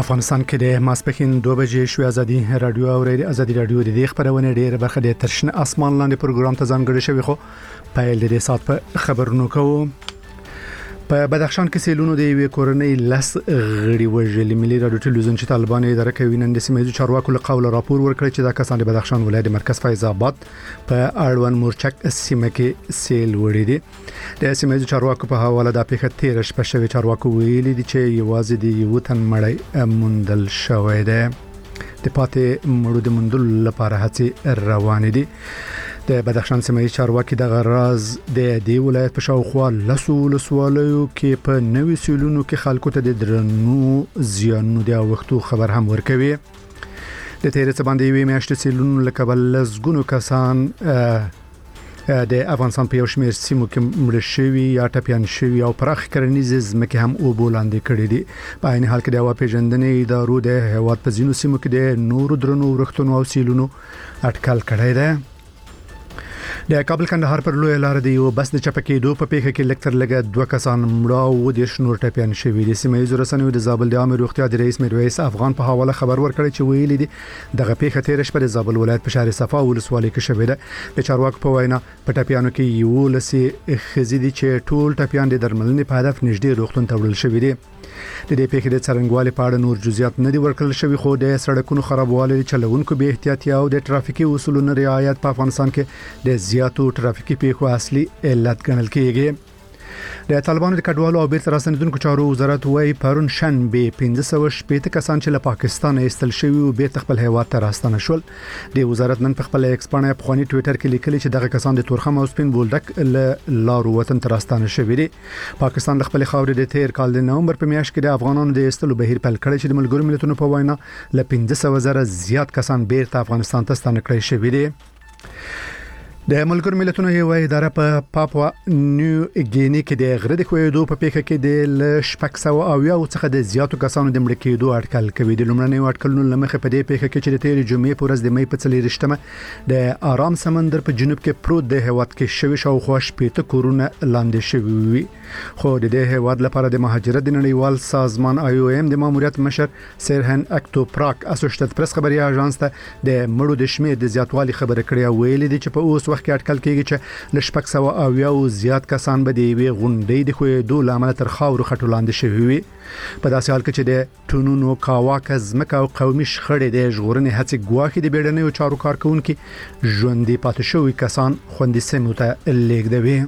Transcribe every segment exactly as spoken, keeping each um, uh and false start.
افغانستان کې د ماسپښین دوه بجې شوې ازادي رادیو او ازادي رادیو د دې خبرونه ډېر برخه د ترشن اسمان لاندې پروګرام ته ځانګړی شوی خو پیل د دې سات په خبرونو کوو. په بدخشان کې سیلونو د یوې کورنۍ لس غړي وژلي. ملي رادیو ټلویزیون چې طالبان اداره کوي نن د سیمه چارواکو له قوله راپور ورکړ چې دا کسان د بدخشان ولایت مرکز فیض آباد په اړوند مورچک سیمه کې سیل وړي دي. د سیمه چارواکو په حواله د پیښه تیر شپه شوی چارواکو ویلي دي چې یوازې د یو تن مړی موندل شوی دی. د پاتې مړو د موندلو لپاره هڅې روانې دي. د بدخشان سیمه چارواکي د غراز د دې ولایت په شاوخوا لسو ولسوالیو کې په نوي سیلونو کې خلکو ته د درنو زیانونو د وختو خبر هم ورکوي. د تیر څه باندې وی میاشتې سیلونو لکه بلزګونو کسان د افغانستان په یو شمېر سیمو کې مړ شوي یا ټپیان شوي او پراخ کرنیز ځمکې هم اوبو لاندې کړي دي. په عین حال کې د هوا پیژندنې ادارو د هیواد په ځینو سیمو کې د نورو درنو ورښتونو او سیلونو اټکل کړی دی. د کابل کندهار پر لوی لار دی یو بس د چپکېدو په پیښه کې لکتر لګه دوه کسان مړه او د شنور ټپیان شوي دي. سیمه ییز رسنیو د زابل د عامه روغتیا د رئیس میرویس افغان په حواله خبر ورکړی چې ویلي دي دغه پیښه تیر شپه د زابل ولایت په شهر صفا ولسوالۍ کې شوې ده. د چارواکو په وینا په ټپیانو کې یو لسي خزي دي چې ټول ټپیان د درملنې په هدف نږدې روغتون ته وړل شوي دي. د دې پیښې د څرنګوالي په اړه نور جزئیات نه دي ورکړل شوي خو د سړکونو خرابوالی چلوونکو به احتیاطي او د ټرافیکي اصولونو رعایت په افغانستان کې د زیاتو ټرافیکي پیښو اصلي علت ګڼل کېږي. د طالبانو د کډوالو او بیرته راستنیدونکو چارو وزارت وايي پرون شنبه پنځه سوه شپږ کسان چې له پاکستان ایستل شوي او بیرته خپل هیواد ته راستنه شول. د وزارت نن په خپل ایکس باندې په خواني ټوئیټر کې لیکلي چې دغه کسان د تورخم او سپین بولدک له لارو وطن ته راستنه شوي دي. پاکستان د خپل خاورې د تیر کال د نومبر په میاشت کې د افغانانو د ایستلو بهیر پیل کړی چې د ملګرو ملتونو په وینا له پنځه سوه زره زیات کسان بیرته افغانستان ته ستانه کړی شوي دي. د ملګرو ملتونو یو اداره په پاپوا نیو ګینی کې د غره د خویدو په پیښه کې د شپږ سوه او یو څخه د زیاتو کسانو د مړ کېدو اټکل کوي. د لومړنیو اټکلونو لمخې په دې پیښه کې چې د تیر جمعې په ورځ د مې په څلېرویشتمه د آرام سمندر په جنوب کې پروت د هیواد کې شوي شاوخوا شپېته کورونه لاندې شوي وي. خو د دې هیواد لپاره د مهاجرت د نړیوال سازمان آی او ایم د ماموریت مشر سیرهن اکټوپراک اسوسییټډ پریس خبري اژانس ته د مړو د شمېر د زیاتوالي خبره کړې او ویلي دي چې په اوس وخت کې اټکل کېږي چې ل شپږ سوه او یو زیات کسان به د یوې غونډې د خویدو لامل تر خاورو خټو لاندې شوي وي. په داسې حال کې چې د ټونونو کاواکه ځمکه او قومي شخړې د ژغورنې هڅې ګواښي د بیړنیو چارو کارکونکي ژوندي پاتې شوي کسان خوندي سیمو ته لیږدوي.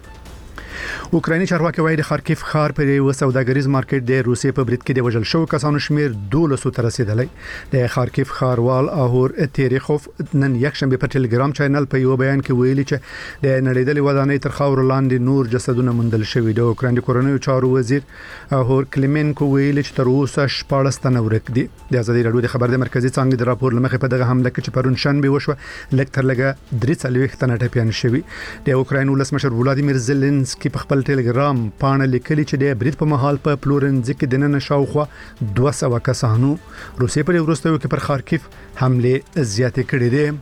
اوکرایني چارواکي وايي د خارکیف ښار پر یو سوداګریز مارکیټ د روسیې په برید کې د وژل شوو کسانو شمیر دولسو ته رسیدلی. د خارکیف ښاروال اهور تیریخوف نن یکشنبه په ټلګرام چینل په یو بیان کې ویلي چې د نړیدلې ودانۍ تر خاورو لاندې نور جسدونه موندل شوي. د اوکراین کورنیو چارو وزیر اهور کلیمنکو ویلي چې تر اوسه شپاړس تنه ورک دي. د ازادي راډیو د خبر د مرکزی څانګې د راپور لمخې په دغه حمله کې چې پرون شنبه وشوه لکتر لګه درې څلوېښت تنه ټپیان شوي. د اوکراین ولسمشر ولادیمیر زيلنسکي په خپل ټلګرام پاڼه لیکلي چې د برید په مهال په پلورنځ کې د نن شاوخوا دوه سوه کسانو روسیې پر وروستیو کې پر خارکیف حمله زیاتې کړې دي.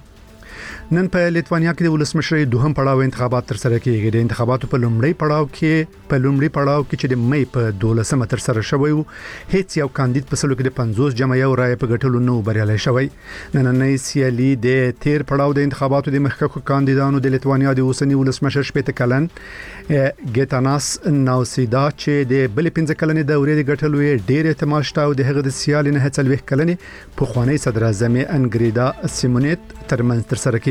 نن په لیتوانیا کې د ولسمشرۍ دوهم پړاو انتخابات تر سره کېږي. د انتخاباتو په لومړی پړاو کې په لومړی پړاو کې چې د مې په دولسمه تر سره شوی وو هیڅ یو کاندید په سلو کې د پنځوس جمع یو رای په ګټلو نه بریالی شوی. نننۍ سیالي د تیر پړاو د انتخاباتو د مخکښو کاندیدانو د لیتوانیا د اوسنی ولسمشر شپېته کلن ګیتاناس ناوسیدا چې د بل پنځه کلنې دورې د ګټلو یې ډېر احتمال شته او د هغه د سیالي نه څلوېښت کلنې پخوانی صدر اعظم انګریدا سیمونیت ترمنځ تر سره کېږي.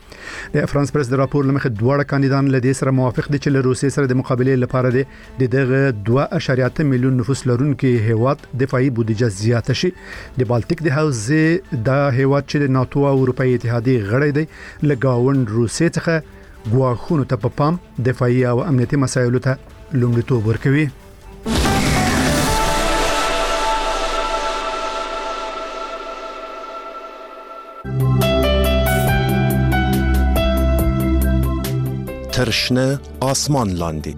د فرانس پریس د راپور لمخې دواړه کاندیدان له دې سره موافق دي چې له روسیې سره د مقابلې لپاره د دغه دوه اعشاریه اته میلیون نفوس لرونکي هیواد دفاعي بودیجه زیاته شي. د بالټیک د حوزې د هیواد چې د ناتو او اروپאי اتحادیه غړی دی له گاوند روسیې څخه ګواښونو ته په پام دفاعي او امنیتي مسایلو ته لومړیتوب ورکوي. ترشنه آسمان لاندی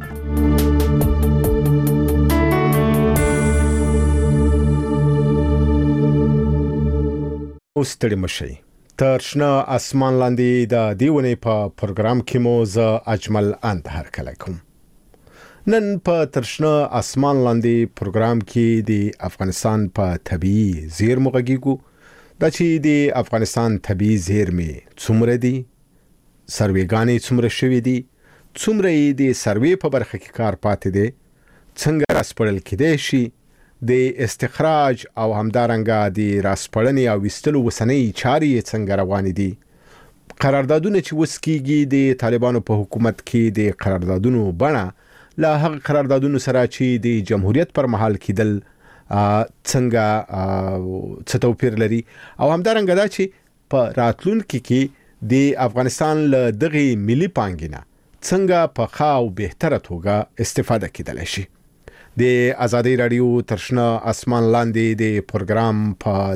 ستړي مشي. ترشنه آسمان لاندې د دیونې په پروګرام کې مو ز اجمل اند هر کله کوم. نن په ترشنه اسمان لاندې پروګرام کې د افغانستان په طبيعي زیرمو غږیږو دا چې د افغانستان طبيعي زیرمې څومره دي سروېګانې څومره شوي دي څومره یې د سروې په برخه کې کار پاتې دي څنګه راسپړل کېدای شي د استخراج او همدارنګه د راسپړنې او وستلو وسنۍ چارې څنګه روانې دي قراردادونه چې وسکیږي د طالبانو په حکومت کې د قراردادونو بڼه لا هغه قراردادونو سره چې د جمهوریت پر مهال کېدل څنګه څه توپیر لري او همدارنګه دا چې په راتلونکي کې د افغانستان له دغه ملي پانګینه څنګه په ښه او بهتره توګه استفاده کېدلی شي د ازادي رادیو ترشنه اسمان لاندې د پروګرام په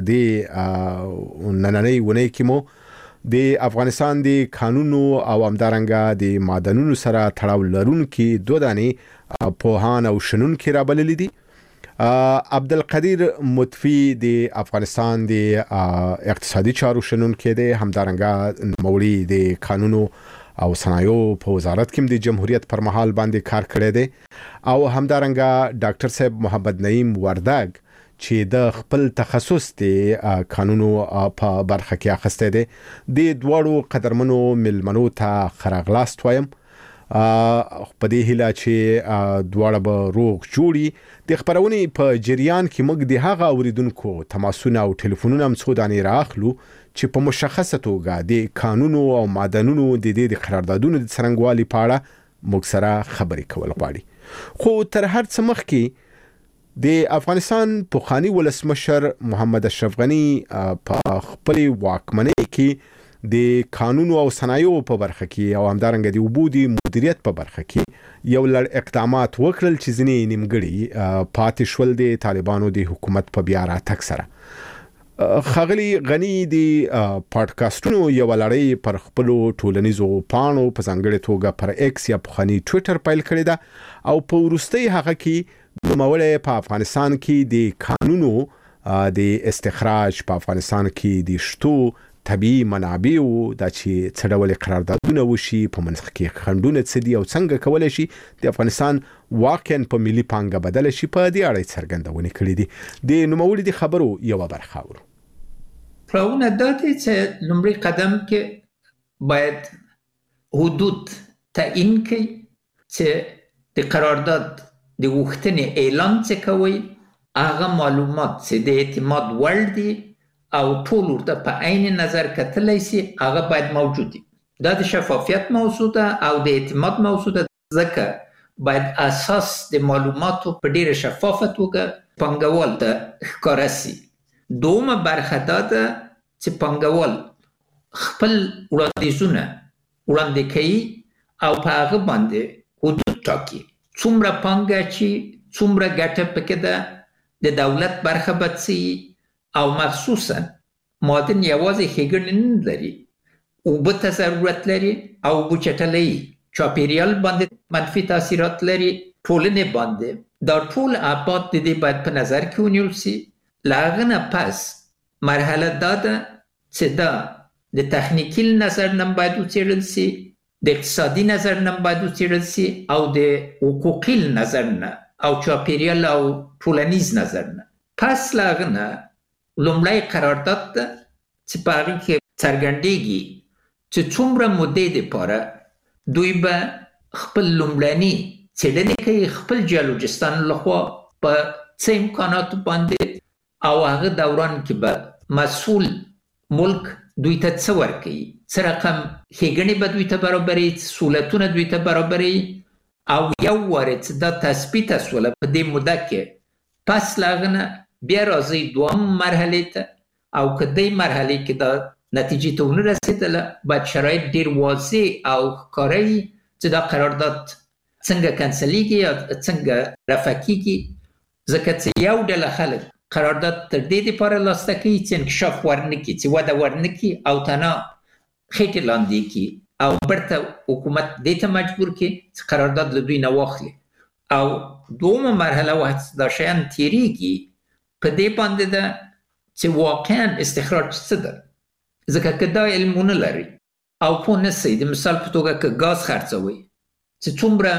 دې نننۍ ونې کې مو د افغانستان د قانونو او همدارنګه د معدنونو سره تړاو لرونکي دوه دانې پوهان او شنونکي رابللي دي عبدالقدیر مطفی د افغانستان د اقتصادي چارو شنونکي دی همدارنګه نوموړي د قانونو او صنایعو په وزارت کې د جمهوریت پر مهال باندې کار کړی دی او همدارنګه ډاکټر صاحب محمد نعیم وردګ چې د خپل تخصص د قانونو په برخه کې اخسته دي د دوړو قدرمنو ملمنو ته خراغلاست وایم په دې هیله چې دوړه به روغ جوړي د خبرونې په جریان کې موږ د هغه اوریدونکو تماسونه او ټلیفونونه هم څو دانې راخلو چې په مشخصه توګه د قانونو او معدنونو د دې د قراردادونو د څرنګوالي په اړه موږ سره خبرې کول غواړي خو تر هر څه مخکې د افغانستان پوخانی ولسمشر محمد اشرف غنی په خپل واکمنۍ کې د قانونو او صنایعو په برخه کې او همدارنګه د وبودي مدیریت په برخه کې یو لړ اقدامات وکړل چې ځینې نیمګړي پاتې شول د طالبانو د حکومت په بیا راتګ سره خغلی غنی د پادکاسټونو یو لړۍ پر خپل ټولنیزو پاڼو په ځانګړي توګه پر ایکس یا پخوانی ټوئیټر پیل کړی دا او په وروستي هغه کې نوموړی په افغانستان کې د قانونو د استخراج په افغانستان کې د شتو طبيعي منابعو د چې څه ډول قراردادونه وشي په منځ کې خنډونه څه دي او څنګه کولای شي د افغانستان واقعا په ملي پانګه بدل شي په دې اړه څرګندونه کړې دي د نوموړي د خبرو یو برخه ورو پلانونه دادی چې لومړی قدم کې باید حدود تعیین کړي چې د قرارداد د وختنې اعلان څه کوي هغه معلومات چې د اعتماد وړ دي او ټول ورته په عین نظر کتلی شي هغه باید موجود دي دا د شفافیت موضوع ده او د اعتماد موضوع ده ځکه باید اساس د معلوماتو په ډیره شفافه توګه پانګوال ته ښکاره شي دومره برخه دا ده چې پانګوال خپل وړاندیزونه وړاندې کوي او په هغه باندې حدود ټاکي څومره پانګه چې څومره ګټه پکې ده د دولت برخه بچي او مخصوصا معدن یوازې ښېګڼې نه لري اوبه ته ضرورت لري او اوبه چټلۍ چاپیریال باندې منفي تاثیرات لري ټولنې باندې دا ټول ابعاد د دې باید په نظر کې ونیول شي له هغه نه پس مرحله دا ده چې دا د تخنیکي نظر نه باید وڅېړل شي د اقتصادي نظر نه باید وڅېړل شي او د حقوقي نظر نه او چاپیریال او ټولنیز نظر نه پس له هغه نه لومړی قرارداد ده چې په هغې کې څرګندېږي چې څومره مودې دپاره دوی به خپل لومړني څېړنې کوي خپل جیولوجستان لخوا په څه امکاناتو باندې او هغه دوران کې به مسئول ملک دوی ته څه ورکوي څه رقم ښېګڼې به دوی ته برابروي سهولتونه دوی ته برابروي او یو وارې چې دا تثبیته شوله په دې موده کې پس له هغه نه بیا راځئ دوهم مرحلې ته او که دې مرحلې کې دا نتیجې ته ونه رسېدله باید شرایط ډېر واضح او ښکاره وي چې دا قرارداد څنګه کنسلیږي یا څنګه رفع کېږي ځکه چې یو ډله خلک قرارداد تر دې دپاره لاسته کوي چې انکشاف ورنه کړي چې وده ورنه کړي او تنها خېټې لاندې کړي او برته حکومت دې ته مجبور کړي چې قرارداد له دوی نه واخلي او دومره مرحله وخت دا شیان تېرېږي په دې باندې ده چې واقعا استخراج څه ده ځکه که دا علمونه لري او پوه نه سئ د مثال په توګه که ګاز خرڅوئ چې څومره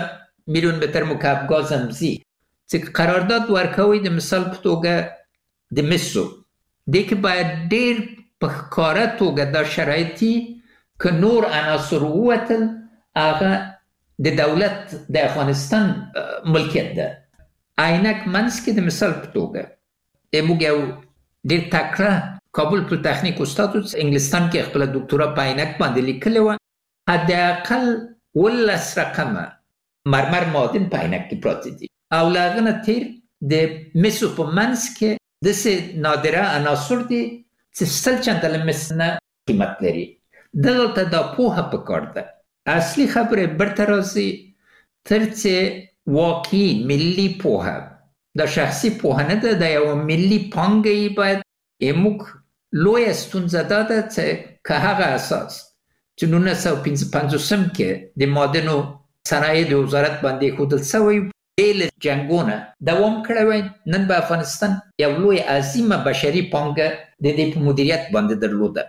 میلیون متر مکعب گاز هم زی چې قرارداد ورکوي د مثال په توګه د مسو دی کې باید ډیر په ښکاره توګه دا شرایطي که نور عناصر ووتل هغه د دولت د افغانستان ملکیت ده. عینک منځ کې د مثال په توګه موږ یو ډیر تکړه کابل پلیتخنیک استاد انګلستان کې خپل دکتورا په عینک باندې لیکلې وه. حداقل ولس رقمه مرمر معدن په عینک کې پراته دي او له هغه نه تیر د مسو په منځ کې داسې نادره عناصر دي چې سل چنده له مس نه قیمت لري. دغلته دا پوهه پکار ده. اصلي خبره برته راځي تر چې واقعي ملي پوهه دا شخصي پوهه نه ده، دا یو ملي پانګه باید موږ لویه ستونزه دا ده چې که هغه اساس چې نولس سوه پنځه پنځوسم کې د معدنو صنایع د وزارت باندې ایښودل سوی بې له جنګونه دوام کړی وای، نن به افغانستان یو لوی عظیمه بشري پانګه د دې په مدیریت باندې درلوده.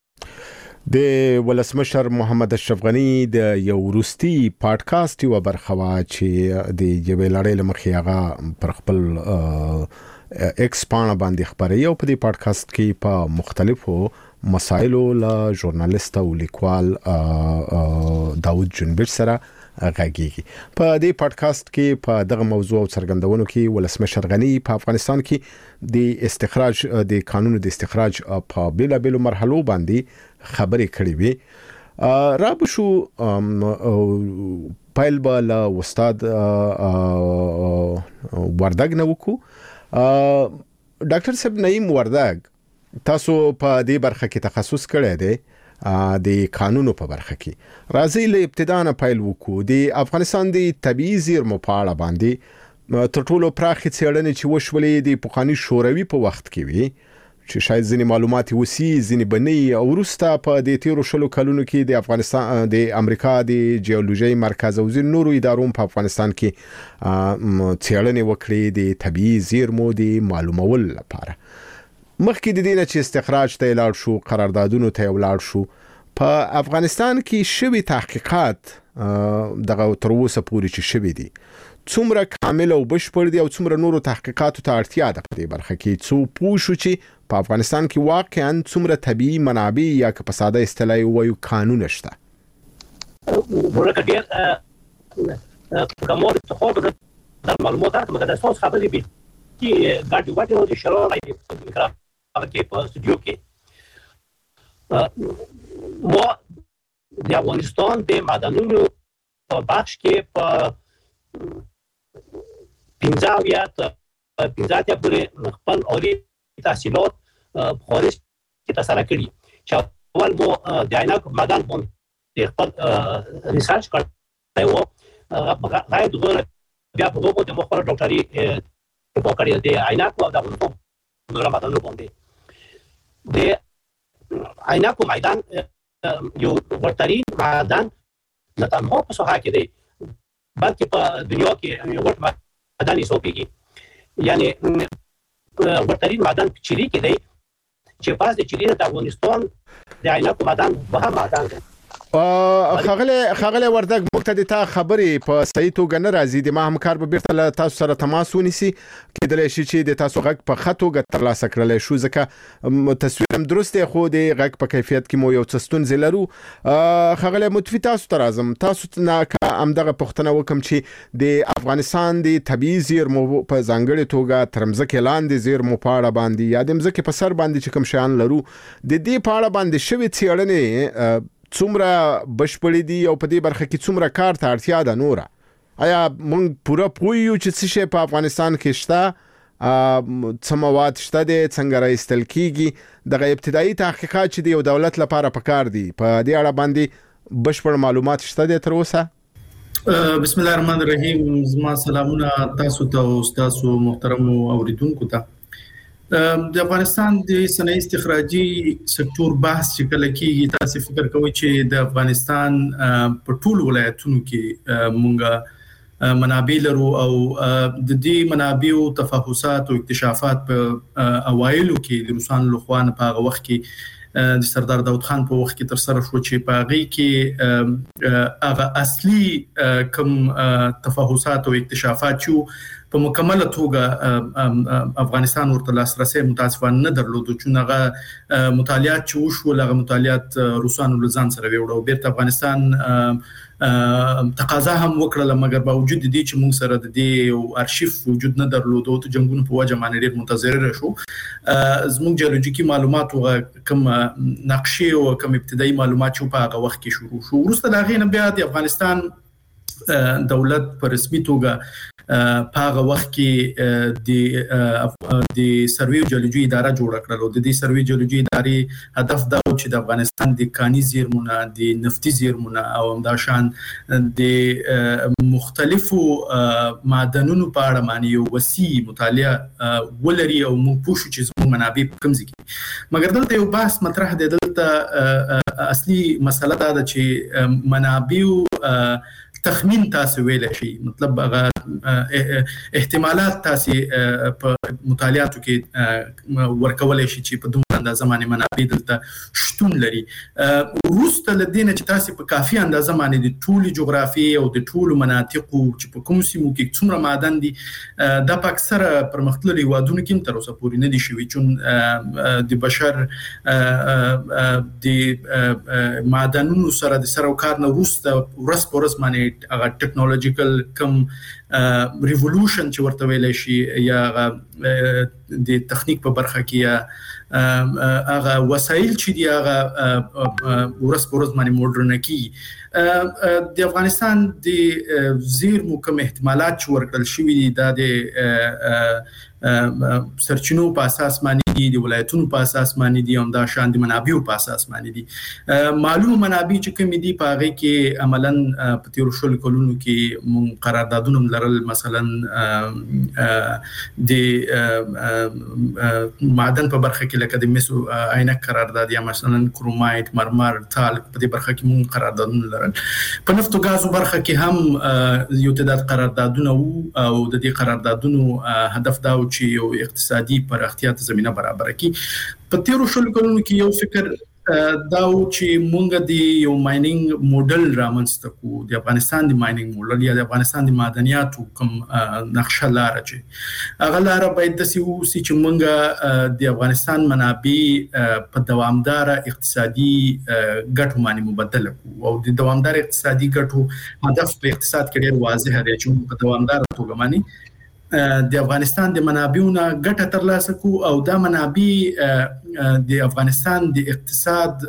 د ولسمشر محمد اشرف غنی د یو وروستي پادکاسټ یو برخه وا چې د یوې لړۍ لمخې هغه پر خپل ایکس پاڼه باندې خبري او په دې پادکاسټ کې په مختلفو مسایلو له ژورنالیست او لیکوال داود جنبش سره غږیږي. په دې پادکاسټ کې په دغه موضوع او څرګندونو کې ولسمشر غنی په افغانستان کې د استخراج د قانون د استخراج په بیلابېلو مرحلو باندې خبرې کړې وي. را بشو پایل بالا استاد وردګ نو کو ډاکټر صاحب نعیم وردګ، تاسو په دې برخه کې تخصص کړی دی د قانونو په برخه کې. راځي له ابتدا نه پایل وکړو د افغانستان د طبيعي زیرمو په اړه باندې تر ټولو پراخې څېړنې چې وشولې د پخواني شوروي په وخت کې وي چې شاید ځینې معلومات وسی ځینې بني او وروسته په د تیرو شلو کلونو کې د افغانستان د امریکا د جیولوژي مرکز او ځینو نورو ادارو په افغانستان کې څېړنې وکړې د طبيعي زیرمو د معلومول لپاره. مخکې د دې چې استخراج ته لاړ شو، قراردادونو ته لاړ شو، په افغانستان کې شوي تحقیقات دغه تر اوسه پورې چې شوي دي څومره کامل او بشپړ دي او څومره نورو تحقیقاتو ته اړتیا ده په دې برخه کې څو پوه شو چې په افغانستان کې واقعا څومره طبيعي منابع یا که په ساده اصطلاح وایو قانون شته؟ ورکه ډېر کومه څه د معلوماتو مګر د اساس خبرې به چې ګاډي واټو د شرایطو هغه کې په استودیو کې ما د افغانستان د معدنونو په بخش کې په پنځه یا پنځه اتیا پورې خپل عالي تحصیلات خارج کې ترسره کړي چې اول مو د عینک معدن باندې خپل ریسرچ کړی و، هغه دغه بیا په دغه د مخکره ډاکټري په کړی د عینک او د نورو معدنونو باندې. د عینک معدن یو ورترین معدن نه تنها په ساحه کې دی بلکې په دنیا کې یو ورته معدن حساب کیږي. یعنی ورترین معدن چيري کې دی چې پاس د چيري د افغانستان د عینک معدن به معدن دی. خغله خغله وردګ مقتدی تا خبرې په صحیح توګه نه راځي. د ما همکار به بیرته له تاسو سره تماس ونیسي کېدلی شي چې د تاسو غږ په ښه توګه ترلاسه کړلی شو ځکه تصویر هم درست دی خو د غږ په کیفیت کې مو یو څه ستونزې لرو. خغله متفي تاسو ته راځم، تاسو نه همدغه پوښتنه وکم چې د افغانستان د طبيعي زیرمو په ځانګړې توګه تر مځکې لاندې زیرمو په اړه باندې یا د مځکې په سر باندې چې کوم شیان لرو د دې په اړه باندې شوي څېړنې څومره بشپړې دي او په دې برخه کې څومره کار ته اړتیا ده نوره؟ آیا موږ پوره پوه یو چې څه شی په افغانستان کې شته، څه مواد شته دي، څنګه راایستل کیږي؟ دغه ابتدایي تحقیقات چې د یو دولت لپاره پکار دي په دې اړه باندې بشپړ معلومات شته دي تر اوسه؟ بسم الله الرحمن الرحیم. زما سلامونه تاسو ته او تاسو محترم اوریدونکو ته. د افغانستان د صنایع استخراجي سکتور بحث چې کله کېږي تاسو فکر کوئ چې د افغانستان په ټول ولایتونو کې مونږه منابع لرو او د دې منابعو تفحصات او اکتشافات په اوایلو کې د روسانو لخوا په هغه وخت کې د سردار داود خان په وخت کې تر سره شو چې په هغه کې هغه اصلي کوم تفاحصات او اکتشافات چې په مکمله توګه افغانستان ورته لاسرسي متاسفانه نه درلود چې هغه مطالعات چې وشو هغه مطالعات روسانو لزان سره ویوړو بیرته افغانستان تقاضا هم وکړه مګر باوجود دي چې موږ سره د دې ارشیف وجود نه درلود او ته جنگونو په وجه باندې ډېر منتظر شو زموږ جیولوژیکي معلومات او کوم نقشې او کوم ابتدایي معلومات چې په هغه وخت کې شروع شو وروسته دا غي نه بیا د افغانستان دولت په رسمي توګه په هغه وخت کې د د سروي جیولوژي اداره جوړ کړل او د دې سروي جیولوژي ادارې هدف دا و چې د افغانستان د کاني زیرمونه د نفتي زیرمونه او همداشان د مختلفو معدنونو په اړه باندې یو وسیع مطالعه ولري او موږ پوښو چې زموږ منابع کوم ځای کې مګر دلته یو بحث مطرح دی دلته اصلي مسله دا ده چې منابع تخمین تاسو ویل شي مطلب هغه احتمالات تاسو په مطالعاتو کې ورکول شي چې په دومره اندازه باندې منابع دلته شتون لري وروسته لدینه چې تاسو په کافي اندازه باندې د ټولي جغرافي او د ټولو مناطقو چې په کوم سیمو کې څومره معدن دي د په اکثره پرمختللي وادونو کې تر اوسه پورې نه دي شوي چې د بشر د معدنونو سره د سره کار نه وروسته ورس پورس باندې هغه ټیکنالوژیکل کم ریولوشن چې ورته ویل شي یا د تخنیک په برخه کې یا هغه وسایل چې دی هغه ورس پورس باندې موډرن کی د افغانستان د زیرمو کوم احتمالات چې ورکړل شوي دي د سرچینو په اساس باندې دي د ولایتونو په اساس باندې دي هم دا شان د منابعو په اساس باندې دي معلومه منابع چې کوم دي په هغه کې عملاً په تیر شل کلونو کې مون قراردادونه لرل مثلا د معدن په برخه کې لکه د مسو عینک قرارداد یا مثلا کرومایت مرمر تال په دې برخه کې مون قراردادونه لرل په نفت او غازو برخه کې هم یو تعداد قراردادونه او د دې قراردادونو هدف دا چې یو اقتصادي پراختیا ته زمينه برابر کړي په تیر شل کلونو کې یو فکر دا و چې مونږ د یو ماینینګ موډل رامنځته کو د افغانستان د ماینینګ موډل یا د افغانستان د معدنیاتو کوم نقشه لار چې هغه لار باید د سیو سي چې مونږ د افغانستان منابع په دوامدار اقتصادي ګټو باندې مبادله کو او د دوامدار اقتصادي ګټو هدف په اقتصاد کې ډېر واضح دی چې په دوامدار توګه باندې د افغانستان د منابعونو ګټه ترلاسه کو او دا منابع د افغانستان د اقتصاد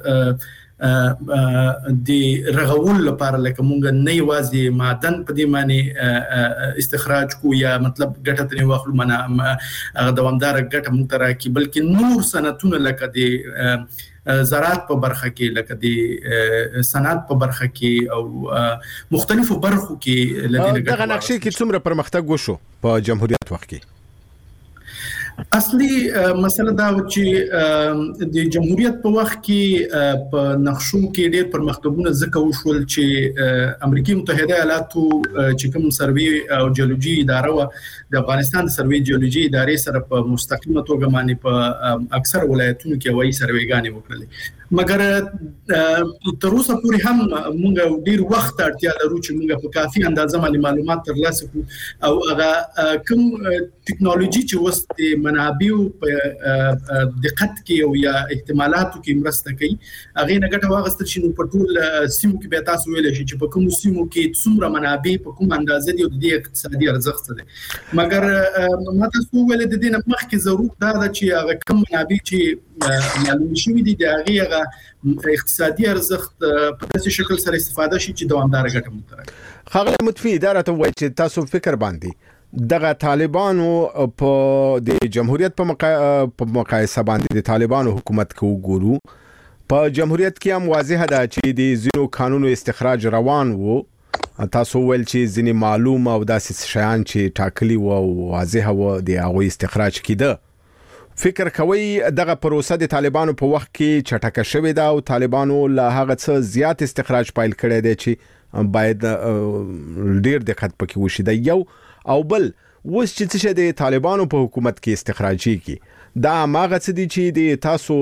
د رغول لپاره لکه مونږ نه یوازې معدن په دې معنی استخراج کو یا مطلب ګټه ترې واخلو منه هغه دوامدار ګټه مونږ ته راکې بلکې نور صنعتونه لکه د زراعت په برخه کې لکه د صنعت په برخه کې او مختلفو برخو کې لدې دغه نقشې کې څومره پرمختګ وشو په جمهوریت وخت کې اصلي مسله دا و چې د جمهوریت په وخت کې په نقشو کې ډېر پرمختګونه ځکه وشول چې امریکای متحده ایالاتو چې کوم سروي او جیولوژي اداره و د افغانستان د سروي جیولوژي ادارې سره په مستقیمه توګه باندې په اکثر ولایتونو کې وایي سرويګانې وکړلې مګر تر اوسه پورې هم موږ ډېر وخت اړتیا لرو چې موږ په کافي اندازه باندې معلومات ترلاسه کړو او هغه کوم ټیکنالوژي چې وسته منابع په دقت کې او یا احتمالاتو کې مرسته کوي هغه نه ګټه واغستل شي نو په ټول سیمو کې به تاسو ویل شي چې په کوم سیمو کې څومره منابع په کوم اندازه دي او د اقتصادي ارزښت دي مګر ما تاسو ویل د دې نه مخکې ضرورت دا ده چې هغه کوم منابع چې معلوم شوي دي د هغه اقتصادي ارزښت په داسې شکل سره استفاده شي چې دوامدار ګټه مترک خغل متفی اداره ته وایي چې تاسو فکر باندې دغه طالبانو په د جمهوریت په مقایسه باندې د طالبانو حکومت کو ګورو په جمهوریت کې هم واضح ده چې د زینو قانونو استخراج روان وو تاسو ول چې ځینې معلوم او داسې شیان چې ټاکلي وو واضح وو د هغه استخراج کیده فکر کوي دغه پروسه د طالبانو په وخت کې چټکه شوې ده او طالبانو له هغه څه زیات استخراج پایل کړی دی چې باید ډیر دقت پکې وشي د یو او بل وس چې څه د طالبانو په حکومت کې استخراجي کی دا ماغه څه دي چې د تاسو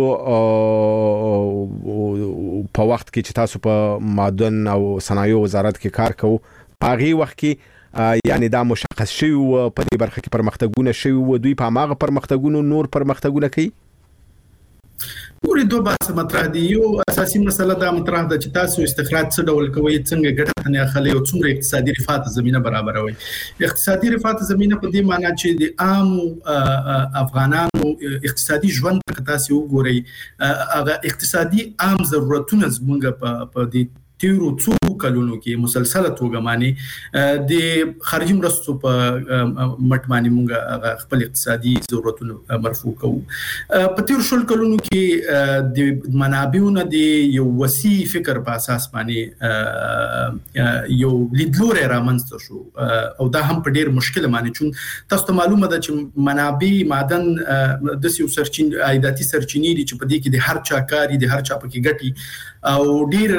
په وخت کې چې تاسو په معدن او صنایع وزارت کې کار کوو هغه وخت کې یعنی دا مشخص شوی او په دې برخه کې پرمختګونه شوی او دوی په ماغه پرمختګونو نور پرمختګونه کوي. ورې دوه بحث مطرح دي. یو اساسي مسله دا مطرح ده چې تاسو استخراج څه ډول کوي، څنګه ګټه نه اخلي او څومره اقتصادي رفاه زمينه برابروي. اقتصادي رفاه زمينه په دې معنی چې د عام افغانانو اقتصادي ژوند ته تاسو وګورئ، هغه اقتصادي عام ضرورتونه زموږ په دې تیرو څو کلونو کې مسلسله توګه معنی د خارجي مرستو په مټ باندې موږ خپل اقتصادي ضرورتونه مرفوع کوو. په تیر شل کلونو کې د منابعونو د یو وسیع فکر په اساس باندې یو لیدلوري رامنځته شو او دا هم په ډیر مشکل باندې، چون تاسو ته معلومه ده چې منابع معدن د سیو سرچین عایداتي سرچینې دي چې په دې کې د هر چا کاری د هر چا پکې ګټي او ډیر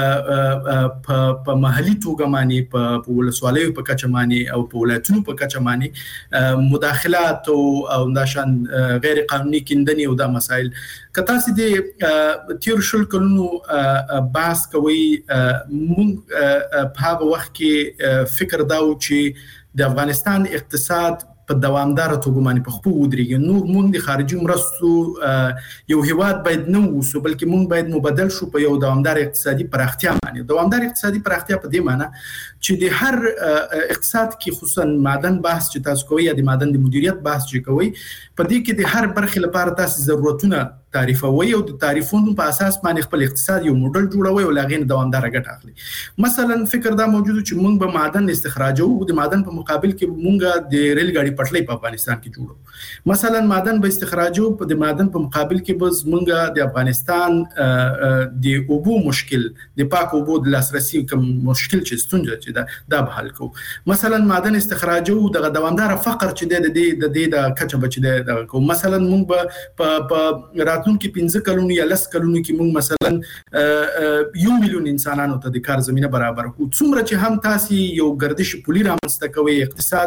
په محلي توګه باندې په ولسوالیو په کچه باندې او په ولایتونو په کچه باندې مداخلات او داشان غیر قانوني کیندنې او دا مسائل کته سي د تیر شل کلونو بحث کوي. مونږ په هغه وخت کې فکر داو چې د افغانستان اقتصاد په دوامدار توګه باندې په خپل ودرېږي. نور مونږ د خارجي مرستو یو هیواد باید نه وسو، بلکې مونږ باید مبادل شو په یو دوامدار اقتصادي پراختیا باندې. دوامدار اقتصادي پراختیا په دې معنی چې د هر اقتصاد کې خصوصا معدن بحث چې تاسو کوي یا د معدن د مدیریت بحث چې کوي، په دې کې د هر برخې لپاره تاسو ضرورتونه تعریفوي او د تعریفونو په اساس باندې خپل اقتصاد یو موډل جوړوي او لاغین دوامدار ګټه اخلي. مثلا فکر دا موجود چې مونږ به معدن استخراجو او د معدن په مقابل کې مونږ د ریل ګاډي پټلۍ په افغانستان کې جوړو. مثلا معدن به استخراجو په د معدن په مقابل کې بز مونږ د افغانستان د اوبو مشکل د پاک اوبو د لاسرسي کوم مشکل چې ستونزه چې دا دا به حل کو. مثلا معدن استخراجو د دوامدار فقر چې د د د د کچه بچ د کوم. مثلا مونږ په په راتلونکي پنځه کلونو یا لس کلونو کې موږ مثلا یو میلیون انسانانو ته د کار زمينه برابر کو. څومره چې هم تاسو یو گردش پولی رامنځته کوي،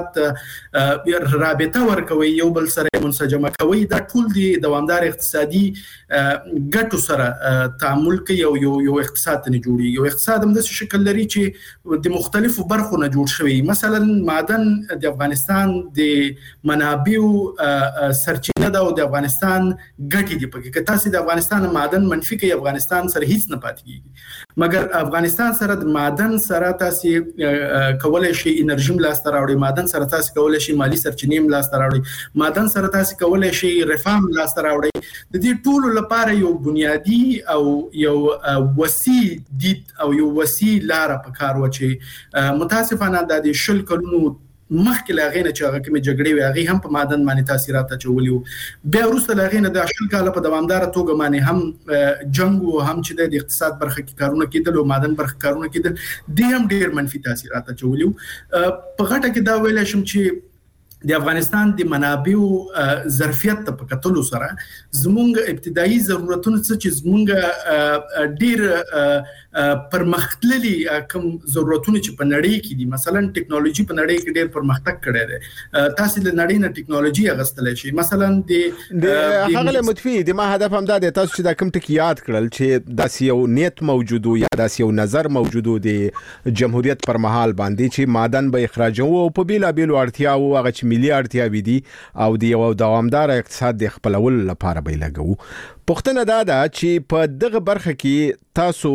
اقتصاد رابطه ورکوي، یو بل سره منسجمه کوي، دا ټول د دوامدار اقتصادي ګټو سره تعامل کوي او یو یو اقتصاد نه جوړي. یو اقتصاد هم د شکل لري چې د مختلفو برخو نه جوړ شوی. مثلا معدن د افغانستان د منابعو سرچینه ده او د افغانستان ګټي دي. پکې که تاسو د افغانستان معدن منفي کوي، افغانستان سره هیڅ نه پاتې کیږي. مګر افغانستان سره د معدن سره تاسو کولای شي انرژي ملاسته راوړي، معدن سره تاسو کولای شي مالی سرچینې ملاسته راوړي، معدن سره تاسو کولای شي رفاه ملاسته راوړي. د دې ټولو لپاره یو بنیادی او یو وسیع دید او یو وسیع لار په کار و چې متاسفانه د شل کلونو مخکې لاغینه چې هغه کومه جګړې وي هغه هم په معدن باندې تاثیرات اچولي. بیا وروسته لاغینه د شل کال په دوامدار توګه باندې هم جنگ او هم چې د اقتصاد برخه کې کارونه کېدل او معدن برخه کارونه کېدل، د هم ډیر منفي تاثیرات اچولي. په غټه کې دا ویل شم چې د افغانستان د منابعو ظرفیت په کتلو سره زمونږ ابتدایي ضرورتونه څه چې زمونږ ډیر پرمختللي کوم ضرورتونه چې په نړۍ کې دي، مثلا ټیکنالوژي په نړۍ کې ډیر پرمختګ کړی دی. تاسو د نړۍ نه ټیکنالوژي اغستلای شي. مثلا د هغه متفق دي. ما هدف هم دا دی تاسو چې دا کوم ټکی یاد کړل چې داسې یو نیت موجود یا داسې یو نظر موجود دی جمهوریت پر مهال باندې چې معدن به اخراجو او په بیلا بیلو اړتیاو هغه چې ملي اړتیاوي دي او د یو دوامدار اقتصاد د خپلول لپاره به لګو. پښتنه دا ده چې په دغه برخه کې تاسو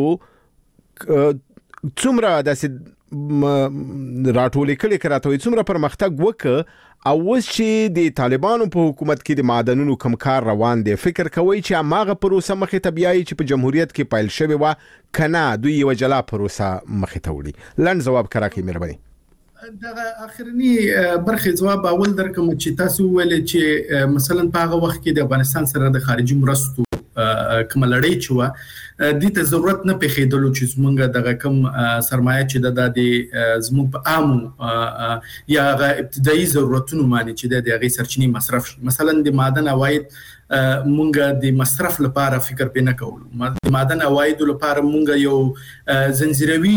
څومره داسې راټولې کړي کراته څومره پرمختګ وکړ او اوس چې د طالبانو په حکومت کې د معدنونو کم کار روان دی، فکر کوي چې هغه پروسه مخې ته بیایي چې په جمهوریت کې پایل شوی و کنه دوی یو جلا پروسه مخې ته وړي؟ لن جواب کراکې مهرباني. دا اخرنی برخه جواب اول درکم چې تاسو ویل چې مثلا په هغه وخت کې د افغانستان سره د خارجي مرستو کوم لړۍ چوا د ته ضرورت نه پېښېدلو چې زمونږ دغه کوم سرمایه چې د زمونږ په عامو یا ابتدایي ضرورتونو باندې چې د هغې سرچینې مصرف شي. مثلا د معدن عواید مونږ د مصرف لپاره فکر پې نه کولو. د معدن عوایدو لپاره مونږ یو زنجیروي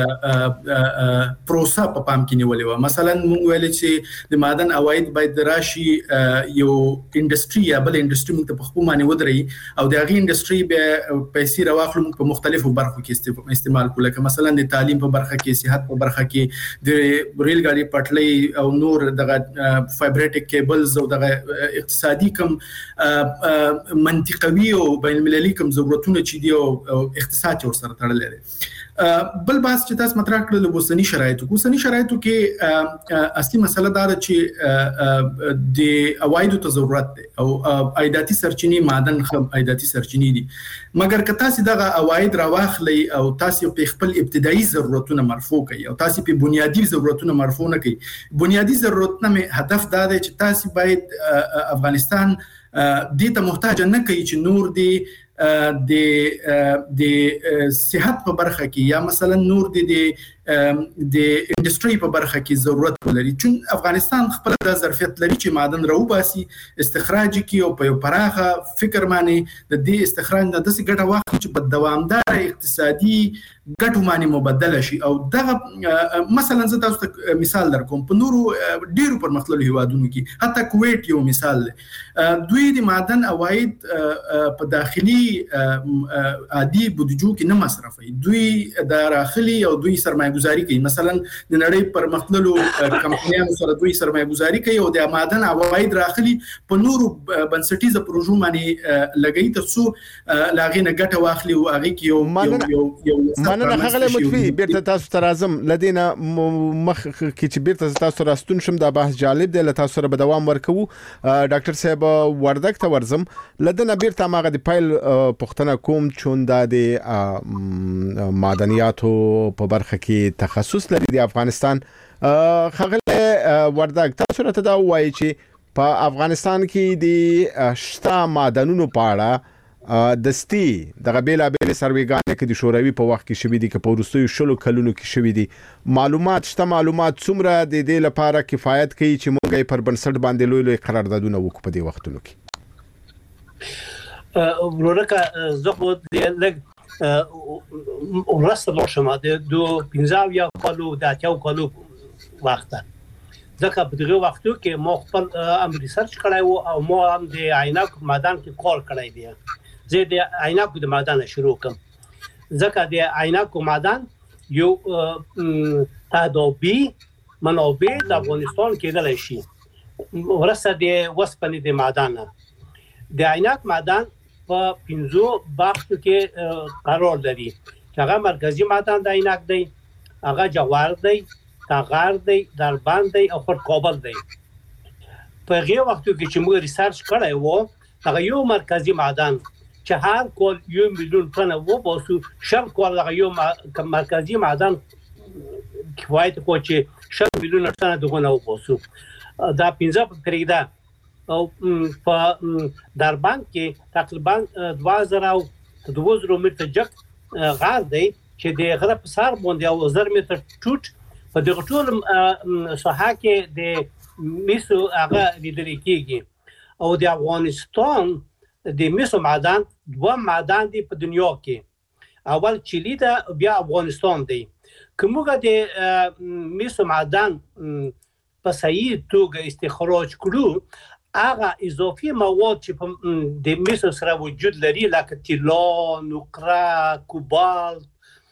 پروسه په پام کې نیولې وه. مثلا مونږ ویل چې د معدن عواید باید راشي یو انډستری یا بل انډستری مونږ ته په خپل باندې ودرېږي او د هغې انډستری بیا پیسې راواخلو مونږ په مختلفو برخو کې استعمال کړو، لکه مثلا د تعلیم په برخه کې، صحت په برخه کې، د ریل ګاډي پټلۍ او نور دغه فایبریټک کیبلز او دغه اقتصادي کم منطقوي او بین المللي کم ضرورتونه چې دی او اقتصاد ور سره تړلې دي. بل بحث چې تاسو مطرح کړل د اوسنی شرایطو اوسنی شرایطو کې اصلي مسله دا ده چې د عوایدو ته ضرورت دی او عایداتي سرچینې معدن خام عایداتي سرچینې دي، مګر که تاسو دغه عواید راواخلئ او تاسو په خپل ابتدایي ضرورتونه مرفوع کړئ او تاسو په بنیادی ضرورتونه مرفوع نه کړئ، بنیادی ضرورتونه هدف دا دی چې تاسو باید افغانستان دې ته محتاج نه کړئ چې نور دی د د صحت په برخه کې یا مثلا نور د د انډستری په برخه کې ضرورت ولري، چون افغانستان خپل د ظرفیت لري چې معدن راوباسي، استخراج کوي او په پراخه فکر باندې د دې استخراج نه داسې ګټه واخلي چې په دوامدار اقتصادي ګټو باندې مبدل شي. او دغه مثلا زه تاسو ته مثال درکوم، په نورو ډیرو پرمختللو هیوادونو کې حتی کویت یو مثال دی، دوی د معدن عواید په داخلي عادي بودیجو کې نه مصرفوي، دوی د راخلي او دوی سرمایه گذاری کوي. مثلا د نړۍ پرمختللو کمپنیانو سره دوی سرمایه گذاری کوي او د معدن عواید راخلي په نورو بنسټیزه پروژو باندې لګي ترڅو لاغې نه ګټه واخلي او هغه کې یو یو یو مننه خغله متفي بیرته تاسو ترازم لدينا مخ کې چې بیرته تاسو راستون شم دا بحث جالب دی، له تاسو سره به دوام ورکوو. ډاکټر صاحب وردګ ته ورزم لدينا بیرته ماغه د پایل پښتنه کوم چون د معدنیاتو په برخه کې تخصص لري د افغانستان. خغله وردګ تاسو راته دا وایي چې په افغانستان کې د شته معدنونو په اړه دستی دغه بیلا بیل سرویګانې کې د شوروي په وخت کې شوې دي که په وروستیو شلو کلونو کې شوې دي، معلومات شته، معلومات څومره د دې لپاره کفایت کوي چې موږ یې پر بنسټ باندې لوی لوی قراردادونه وکړو په دې وختونو کې؟ ورکه زه خو لږ ورسته لوشم د دو پنځه یا کالو د اتیاو کالو وخت ځکه په دغه وختو کې مو خپل ام ریسرچ کړی وو او مو هم د عینک معدن کې کار کړی دی. زه د عینک د معدن شروع کوم ځکه د عینک معدن یو تدابی منابع د افغانستان کېدلی شي. ورسته د وسپنې د معدن د عینک معدن په پنځو بخشو کې قرار لري چې هغه مرکزی معدن د عینک دی، هغه جوهر دی، تغار دی، دربند دی او خود کابل دی. په هغه وختو کې چې موږ ریسرچ کړی وو هغه یو مرکزی معدن چې هر کال یو میلیون ټنه وو باسو، شل کال هغه یو مرکزی معدن کفایت کو چې شل میلیون ټنه دغه وو باسو. دا پنځه په پریدا او په دربند کې تقریبا دوه زره او دوه زره متر جګ غار دی چې د غره په سر باندې او زر متر ټوټ په دغه ټول ساحه کې د میسو هغه لیدل کېږي. او د افغانستان د میسو معدن دوه معدن دی په دنیا کې، اول چیلی ده بیا افغانستان دی. کومه د میسو معدن په صحیح توګه استخراج کړو، هغه اضافي مواد چې په د میسو سره وجود لري لکه طلا، نقره، کوبالت،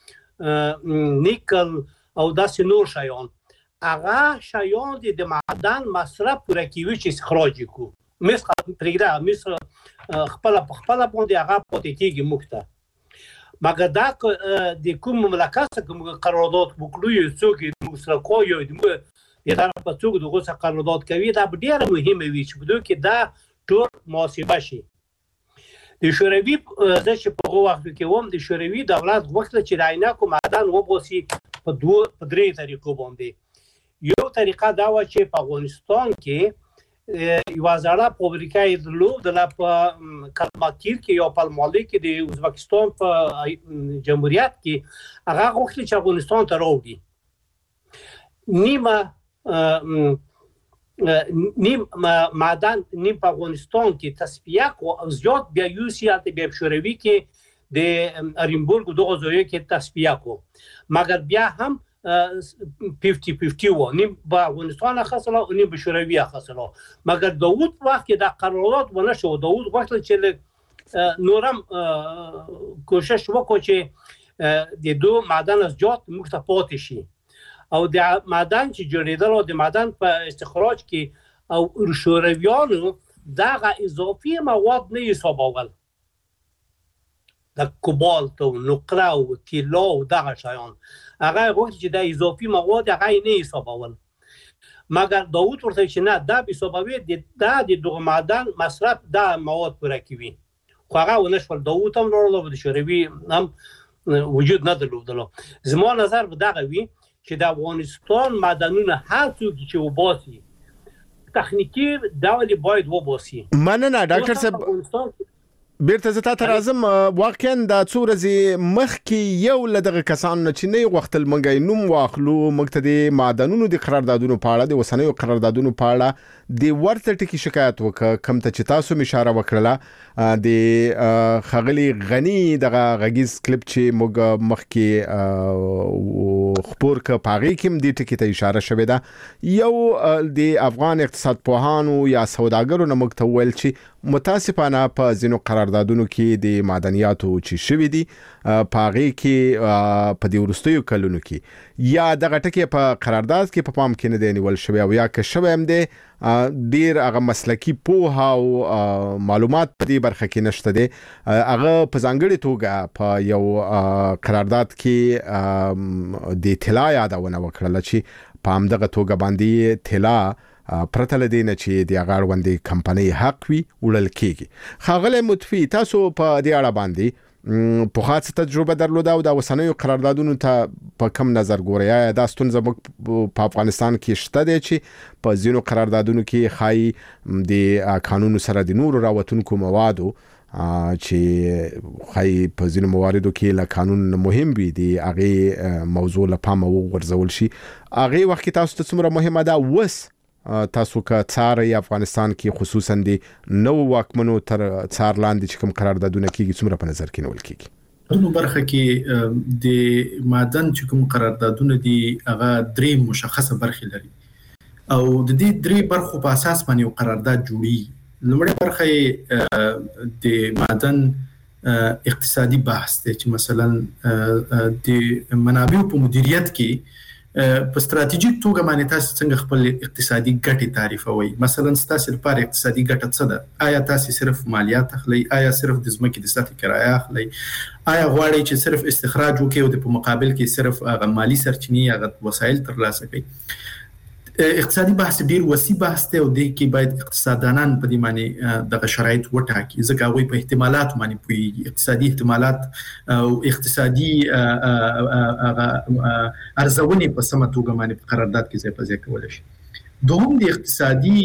نیکل او داسې نور شیان، هغه شیان د معدن مصرف پوره کوي چې استخراج کو. مس پرېږده مس خپل په خپل باندې هغه پاتې کېږي موږ ته، مګر دا د کوم مملکت څخه کوم قرارداد وکړو یو څوک موږ سره کوي یو د طرف په څوک دغه څخه قرارداد کوي، دا ډېر مهمه وي چې په دوی کې دا ټول محاسبه شي. د شوروي د چې په هغه وخت کې ووم د شوروي دولت غوښتل چې د عینکو معدن وباسي په دوه په درې طریقو باندې. یو طریقه دا و چې په افغانستان کې یوه زړه فابریکه یې درلوده په کلماتیر کې یا پلمالي کې د ازبکستان په جمهوریت کې، هغه غوښتل چې افغانستان ته راوړي. نیمه نیم معدن نیم په افغانستان کې تصفیه کو او زیات بیا یو سی ات بیا شوروي کې د ارینبورګ دغه ځای کې تصفیه کو مګر بیا هم پنځه پنځه و نیم په افغانستان خاصه او نیم په شوروي خاصه مګر داوود وخت کې د قرارداد ونه شو داوود وخت چې نورم کوشش وکړي چې د دو معدن از جات موږ ته پاتې شي او د معدن چې جوړېدل او د معدن په استخراج کې او شورویانو دغه اضافي مواد نه حسابول د کوبالت او نقره او طلا او دغه شیان هغه وخت چې د اضافي مواد هغه نه حسابول مګر داوود ورته چې نه دا به حسابوي د دغه معدن مصرف د مواد پوره کوي خو هغه ونشول داوود هم ورول د شوروي هم وجود نه درلودلو زما نظر به دغه وی چې د افغانستان معدنونه هر څوک چې وباسي تخنیکی ډول باید وباسي مننه ډاکټر صاحب بیرته زه تاسو راځم واقعا د څو ورځې مخکې یو لدغه کسان چې نه غوښتل منګای نوم واخلو مقتدي معدنونو د قراردادونو په اړه د وسنیو قراردادونو په اړه د ورته ټکی شکایت وکړه کم ته چې تاسو اشاره وکړه د خغلی غنی دغه غږیز کلیپ چې موږ مخکې خبر ک پاغي کوم د ټکی ته اشاره شوې ده یو د افغان اقتصاد پوهانو یا سوداګرو نه موږ ته ویل چې متاسفانه په ځینو قراردادونو کې د معدنیاتو چې شوې دي پاغي کې په د ورستیو کلونو کې یا دغه ټکی په قرارداد کې په پام کې نه دی نیول شوی او یا که شوی هم دی ډیر هغه مسلکی پوها او معلومات په دې برخه کې نشته دي هغه په ځانګړي توګه په یو قرارداد کې د طلا یادونه وکړه چې په همدغه توګه باندې طلا پرته لدینه چې د غاړوندې کمپنۍ حق وي وړل کیږي خاغله متفی تاسو په دې اړه باندې په خاصه تجربه درلوده او د وسنیو قراردادونو ته په کم نظر ګوري یا د ستونزه په افغانستان کې شته دي چې په ځینو قراردادونو کې خای د قانون سره د نور راوتونکو موادو چې خای په ځینو مواردو کې له قانون مهم وي دی هغه موضوع له پامه ورزول شي هغه وخت تاسو ته څومره مهمه ده وس تاسو کا څار افغانستان کې خصوصا دی نو واکمنو تر څار لاندې چې کوم قراردادونه کیږي څومره په نظر کې نیول کیږي نو برخه کې د معدن چې کوم قراردادونه دي هغه درې مشخصه برخې لري او د دې درې برخو په اساس باندې یو قرارداد جوړي لومړی برخه د معدن اقتصادي بحث دی چې مثلا د منابعو په مدیریت کې په ستراتیژیک توګه باندې تاسو څنګه خپل اقتصادي ګټې تعریفوي مثلا تاسو لپاره اقتصادي ګټه څه ده آیا تاسو صرف مالیات اخلي آیا صرف د ځمکې د سطح کرایه اخلي آیا غواړئ چې صرف استخراج وکړئ او د په مقابل کې صرف هغه مالی سرچینې هغه وسایل ترلاسه کړئ اقتصادي بحث ډیر وسیع بحث دی او د کې باید اقتصاددانان په دې معنی دغه شرایط وټاکي ځکه هغه په احتمالات باندې پوي اقتصادي احتمالات او اقتصادي ارزونې په سمه توګه باندې په قرارداد کې ځای په ځای کول شي دوهم د اقتصادي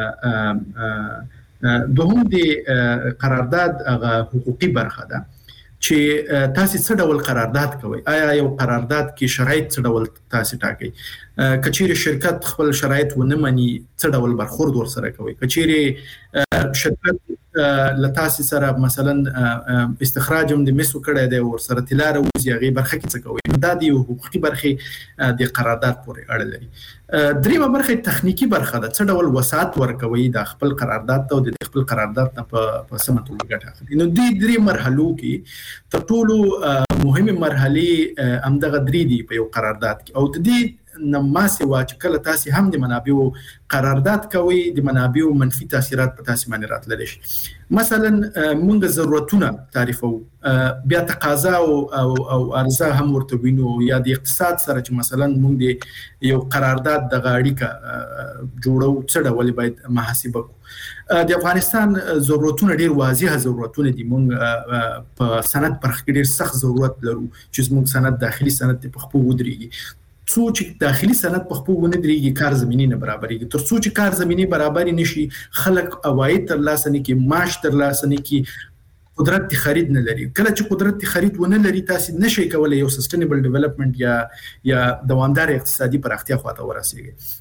دوهم د قرارداد هغه حقوقي برخه ده چې تاسو څه ډول قرارداد کوئ آیا یو قرارداد کې شرایط څه ډول تاسو ټاکئ کچېره شرکت خپل شرایط ونه مني څه ډول برخورد ورسره کوي کچېره شرکت لتاسو سره مثلا استخراج هم د مسو کړه دی ورسره طلا راوځي هغه برخه کې څه کوي دا د حقوقي برخه د قرارداد پورې اړه لري دریمه برخه تخنیکی برخه ده څه ډول وسات ورکوي د خپل قرارداد ته او د خپل قرارداد ته په سمه توګه ګټه اخلي نو د درې مرحلو کې تر ټولو مهمه مرحله همدغه درې دي په یو قرارداد کې او د دې نماسه وا چې کله تاسو هم د منابعو قرارداد کوي د منابعو منفي تاثیرات په تاسو باندې راتللی شي مثلا موږ ضرورتونه تعریفو بیا تقاضا او او عرضه هم ورته وینو یا د اقتصاد سره چې مثلا موږ د یو قرارداد د غاړیکه جوړو څه ډول باید محاسبه کو د افغانستان ضرورتونه ډیر واضح ضرورتونه دي موږ په سند پرخ کې ډیر سخت ضرورت لرو چې موږ سند داخلي سند په خپل ودرېږي څو چې داخلي سند په خپل ونه درېږي کار زميني نه برابرېږي تر څو چې کار زميني برابر نشي خلک عواید تر لاسه نه کې معاش تر لاسه نه کې قدرت خرید نه لري کله چې قدرت خرید ونه لري تاسو نشئ کولای یو سستینبل ډیولپمنٹ یا یا دوامدار اقتصادي پراختیا خواته ورسیږئ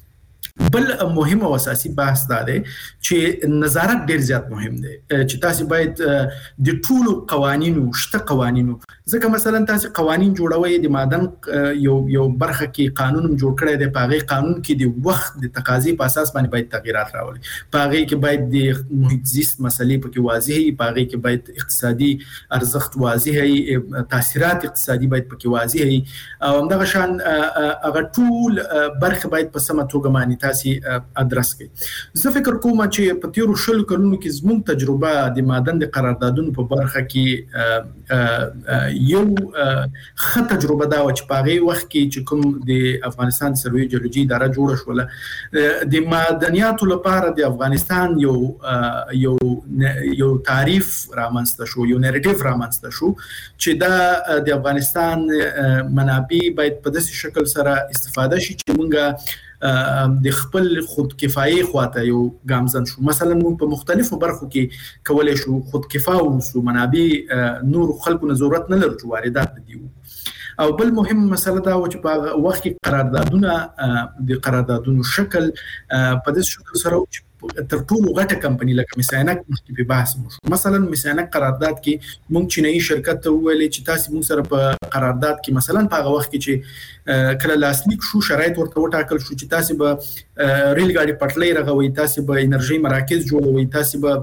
بل مهم او اساسي بحث دا دی چې نظارت ډیر زیات مهم دی چې تاسو باید د ټولو قوانینو شته قوانینو ځکه مثلا تاسو قوانین جوړوي د مادن یو یو برخه کې قانون جوړ کړی دی په هغه قانون کې د وخت د تقاضې په اساس باندې باید تغیرات راولي په هغه کې باید د محیط زیست مسلې پکې واضح وي په هغه کې باید اقتصادي ارزښت واضح وي تاثیرات اقتصادي باید پکې واضح وي او همدغه شان هغه ټول برخه باید په سمه توګه باندې تاسو ادرس کړئ زه فکر کوم چې په تیرو شل کلونو کې زموږ تجربه د مادن د قراردادونو په برخه کې یو ښه تجربه دا و چې په هغه وخت کې چې کوم د افغانستان سروي جیولوژي اداره جوړه شوله د معدنیاتو لپاره د افغانستان یو یو یو تعریف رامنځته شو یو نریټیو رامنځته شو چې دا د افغانستان منابع باید په داسې شکل سره استفاده شي چې موږ د خپل خود کفایي خواته یو ګامزن شو مثلا موږ په مختلفو برخو کې کولای شو خود کفایه اوسو منابع نور خلکو ضرورت نه لرو چې واردات دي او بل مهم مسله دا و چې په وخت کې قراردادونه د قراردادونو شکل په دې شکل سره تر ټولو غټه کمپنی لکه میساینک مخکې په بحث مو مثلا میساینک قرارداد کې مونږ چینایي شرکت ته ویلې چې تاسو مونږ سره په قرارداد کې مثلا په هغه وخت کې چې کله لاسلیک شو شرایط ورته وټاکل شو چې تاسو به ریل ګاډي پټلۍ رغوي تاسو به انرژي مراکز جوړوي تاسو به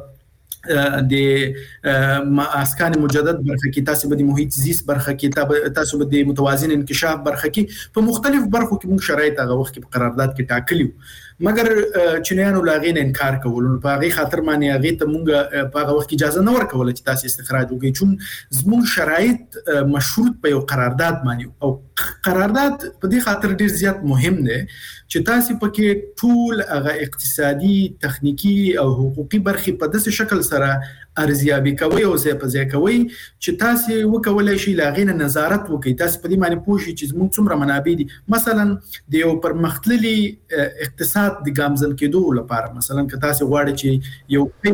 د اسکان مجدد برخه کې تاسو به د محیط زیست برخه کې تاسو به د متوازن انکشاف برخه کې په مختلف برخو کې موږ شرایط هغه وخت کې په قرارداد کې ټاکلیو مګر چینایانو لاغې نه انکار کول نو په هغه خاطر باندې هغه ته موږ په هغه وخت کې اجازه نه ورکول چې تاسو استخراج وکړئ چون زموږ شرایط مشروط په یو قرارداد باندې او قرارداد په دې خاطر ډیر زیات مهم دی چې تاسو پکې ټول هغه اقتصادي تخنیکی او حقوقي برخې په داسې شکل سره ارزیابي کوي او ځای په ځای کوي چې تاسو وکولای شئ لاغې نه نظارت وکړئ تاسو په دې باندې پوه شئ چې زموږ څومره منابع دي مثلا د یو پرمختللي اقتصاد د ګامزن کېدو لپاره مثلا که تاسو غواړئ چې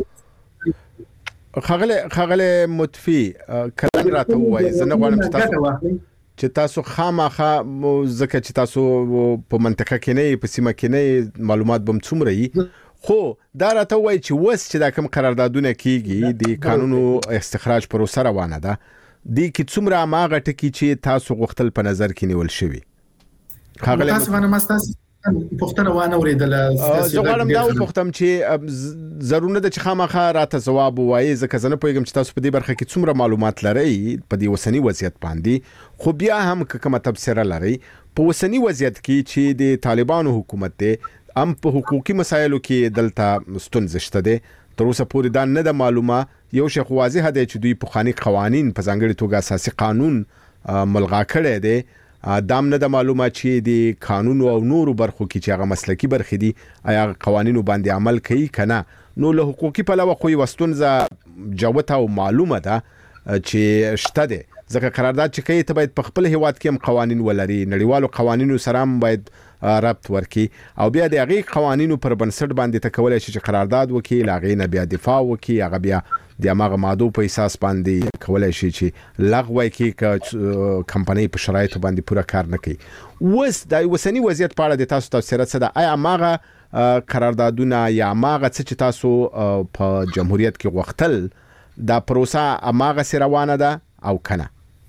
یو خغله خغله متفي کله راته وایي زه نه غواړم چې تاسو چې تاسو خامخا ځکه چې تاسو په منطقه کې نه په سیمه کې نه معلومات بم څومره یي خو دا راته وایي چې وس چې دا کوم قراردادونه کیږي د قانونو استخراج پروسه روانه ده د کی څومره ماغه ټکی چې تاسو غوښتل په نظر کې نیول شوی خغله تاسو باندې مستاسي پښتنه وانه اوریدل زه غواړم دا وپوښتم چې ضروري ده چې خامخا راته ځواب وایي ځکه زه نه پوهیږم چې تاسو په دې برخه کې څومره معلومات لرئ په دې وسنی وضعیت باندې خو بیا هم کومه تبصره لرئ په وسنی وضعیت کې چې د طالبانو حکومت ته ام په حقوقي مسایلو کې دلته ستونزې شته دي تر اوسه پورې دا نه د معلومه یو شی خو واضح دی چې دوی په خاني قوانين په ځانګړي توګه اساسي قانون ملغا کړی دی دام نه د معلومه چې د قانون او نورو برخو کې چې هغه مسلکی برخې دي آیا قوانینو باندې عمل کوي کنه نو له حقوقي په لور خو وستونزه جوته او معلومه ده چې شته ده ځکه قرارداد چې کوي ته باید په خپل هیواد کې هم قوانین ولري نړیوالو قوانینو سره هم باید ربط ورکي او بیا د هغه قوانینو پر بنسټ باندې تکول شي چې قرارداد وکي لاغې نه بیا دفاع وکي هغه بیا د هغه ماده په اساس باندې کولای شي چې لغوي کې کمپنۍ په شرایطو باندې پوره کار نه کوي وس د وسنی وضعیت په اړه د تاسو تفسیرات څه ده آیا ماغه قراردادونه یا ماغه څه چې تاسو په جمهوریت کې غوښتل دا پروسه ماغه سره روانه ده او کنه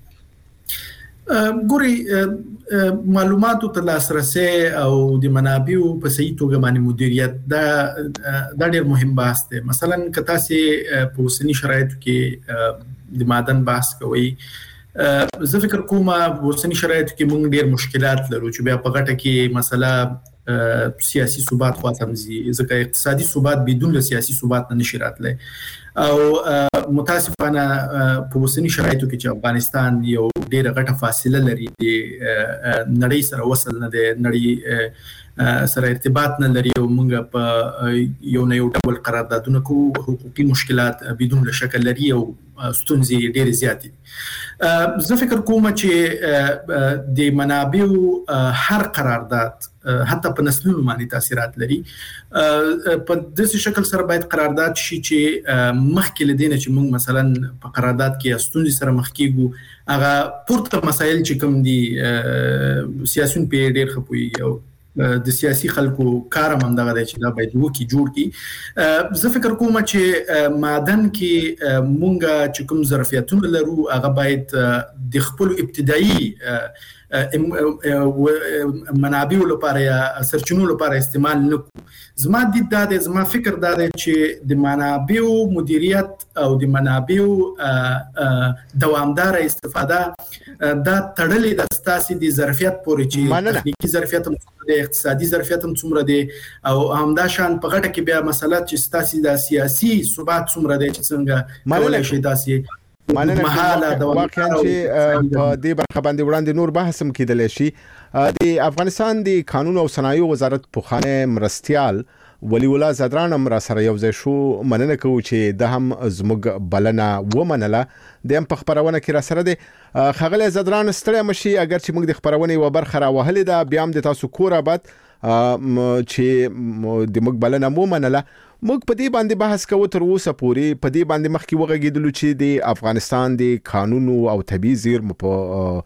ګوري معلوماتو ته لاسرسي او د منابعو په صحیح توګه باندې مدیریت دا دا ډېر مهم بحث دی مثلا که تاسو په وسنی شرایطو کې د معدن بحث کوئ زه فکر کوم په وسنی شرایطو کې موږ ډېر مشکلات لرو چې بیا په غټه کې مسله سیاسي ثبات خاطر زی ځکه اقتصادي ثبات بدون سیاسي ثبات نه نشي راتلی او متاسفانه په وسنی شرایطو کې چې افغانستان یو ډېر غټه فاصله لري د نړۍ سره وصل نه دی نړۍ سره ارتباط نه لري او موږ په یو نه یو ډول قراردادونه کوو حقوقي مشکلات بدون شکل لري او ستونزې ډېرې زیاتې دي زه فکر کوم چې د منابعو هر قرارداد حتی په نسلونو باندې تاثیرات لري په داسې شکل سره باید قرارداد شي چې مخکې لدینه چې موږ مثلا په قرارداد کې ستونزې سره مخ کیږو هغه پورته مسایل چې کوم دي سیاسيون په ډېر خپوي او د سیاسي خلکو کار هم دغه دی چې دا باید وکي جوړ کی. زه فکر کوم چې معدن کې مونږه چې کوم ظرفیتونه لرو هغه باید د خپل ابتدایي منابع لپاره یا سرچینو لپاره استعمال نکړو. زما دید دا دی، زما فکر دا دی چې د منابع مدیریت او د منابع دوامدار استفاده دا تړلې د ستاسي د ظرفیت پورې چې تخنیکی ظرفیت هم د اقتصادي ظرفیت هم څومره دی او همدا شان په غټه کې بیا مسله چې ستاسي د سیاسي ثبات څومره دی چې څنګه کولای شي تاسو مننه. واقعا چې په دې برخه باندې وړاندې نور بحث هم کېدلی شي. د افغانستان د قانون او صنایع وزارت پوخانه مرستیال ولی الله زدران هم را سره یو ځای شو. مننه کوو چې د هم زموږ بلنه ومنله. د هم په خبرونه کې را سره دی. ښاغلی زدران ستړی مشي، اگر چې موږ د خبرونې یوه برخه راوهلې ده، بیا هم د تاسو کور آباد چې د موږ بلنه ومنله. موږ په دې باندې بحث کوو تر اوسه پورې، په دې باندې مخکې وغږېدلو چې د افغانستان د قانونو او طبیعي زیرمو په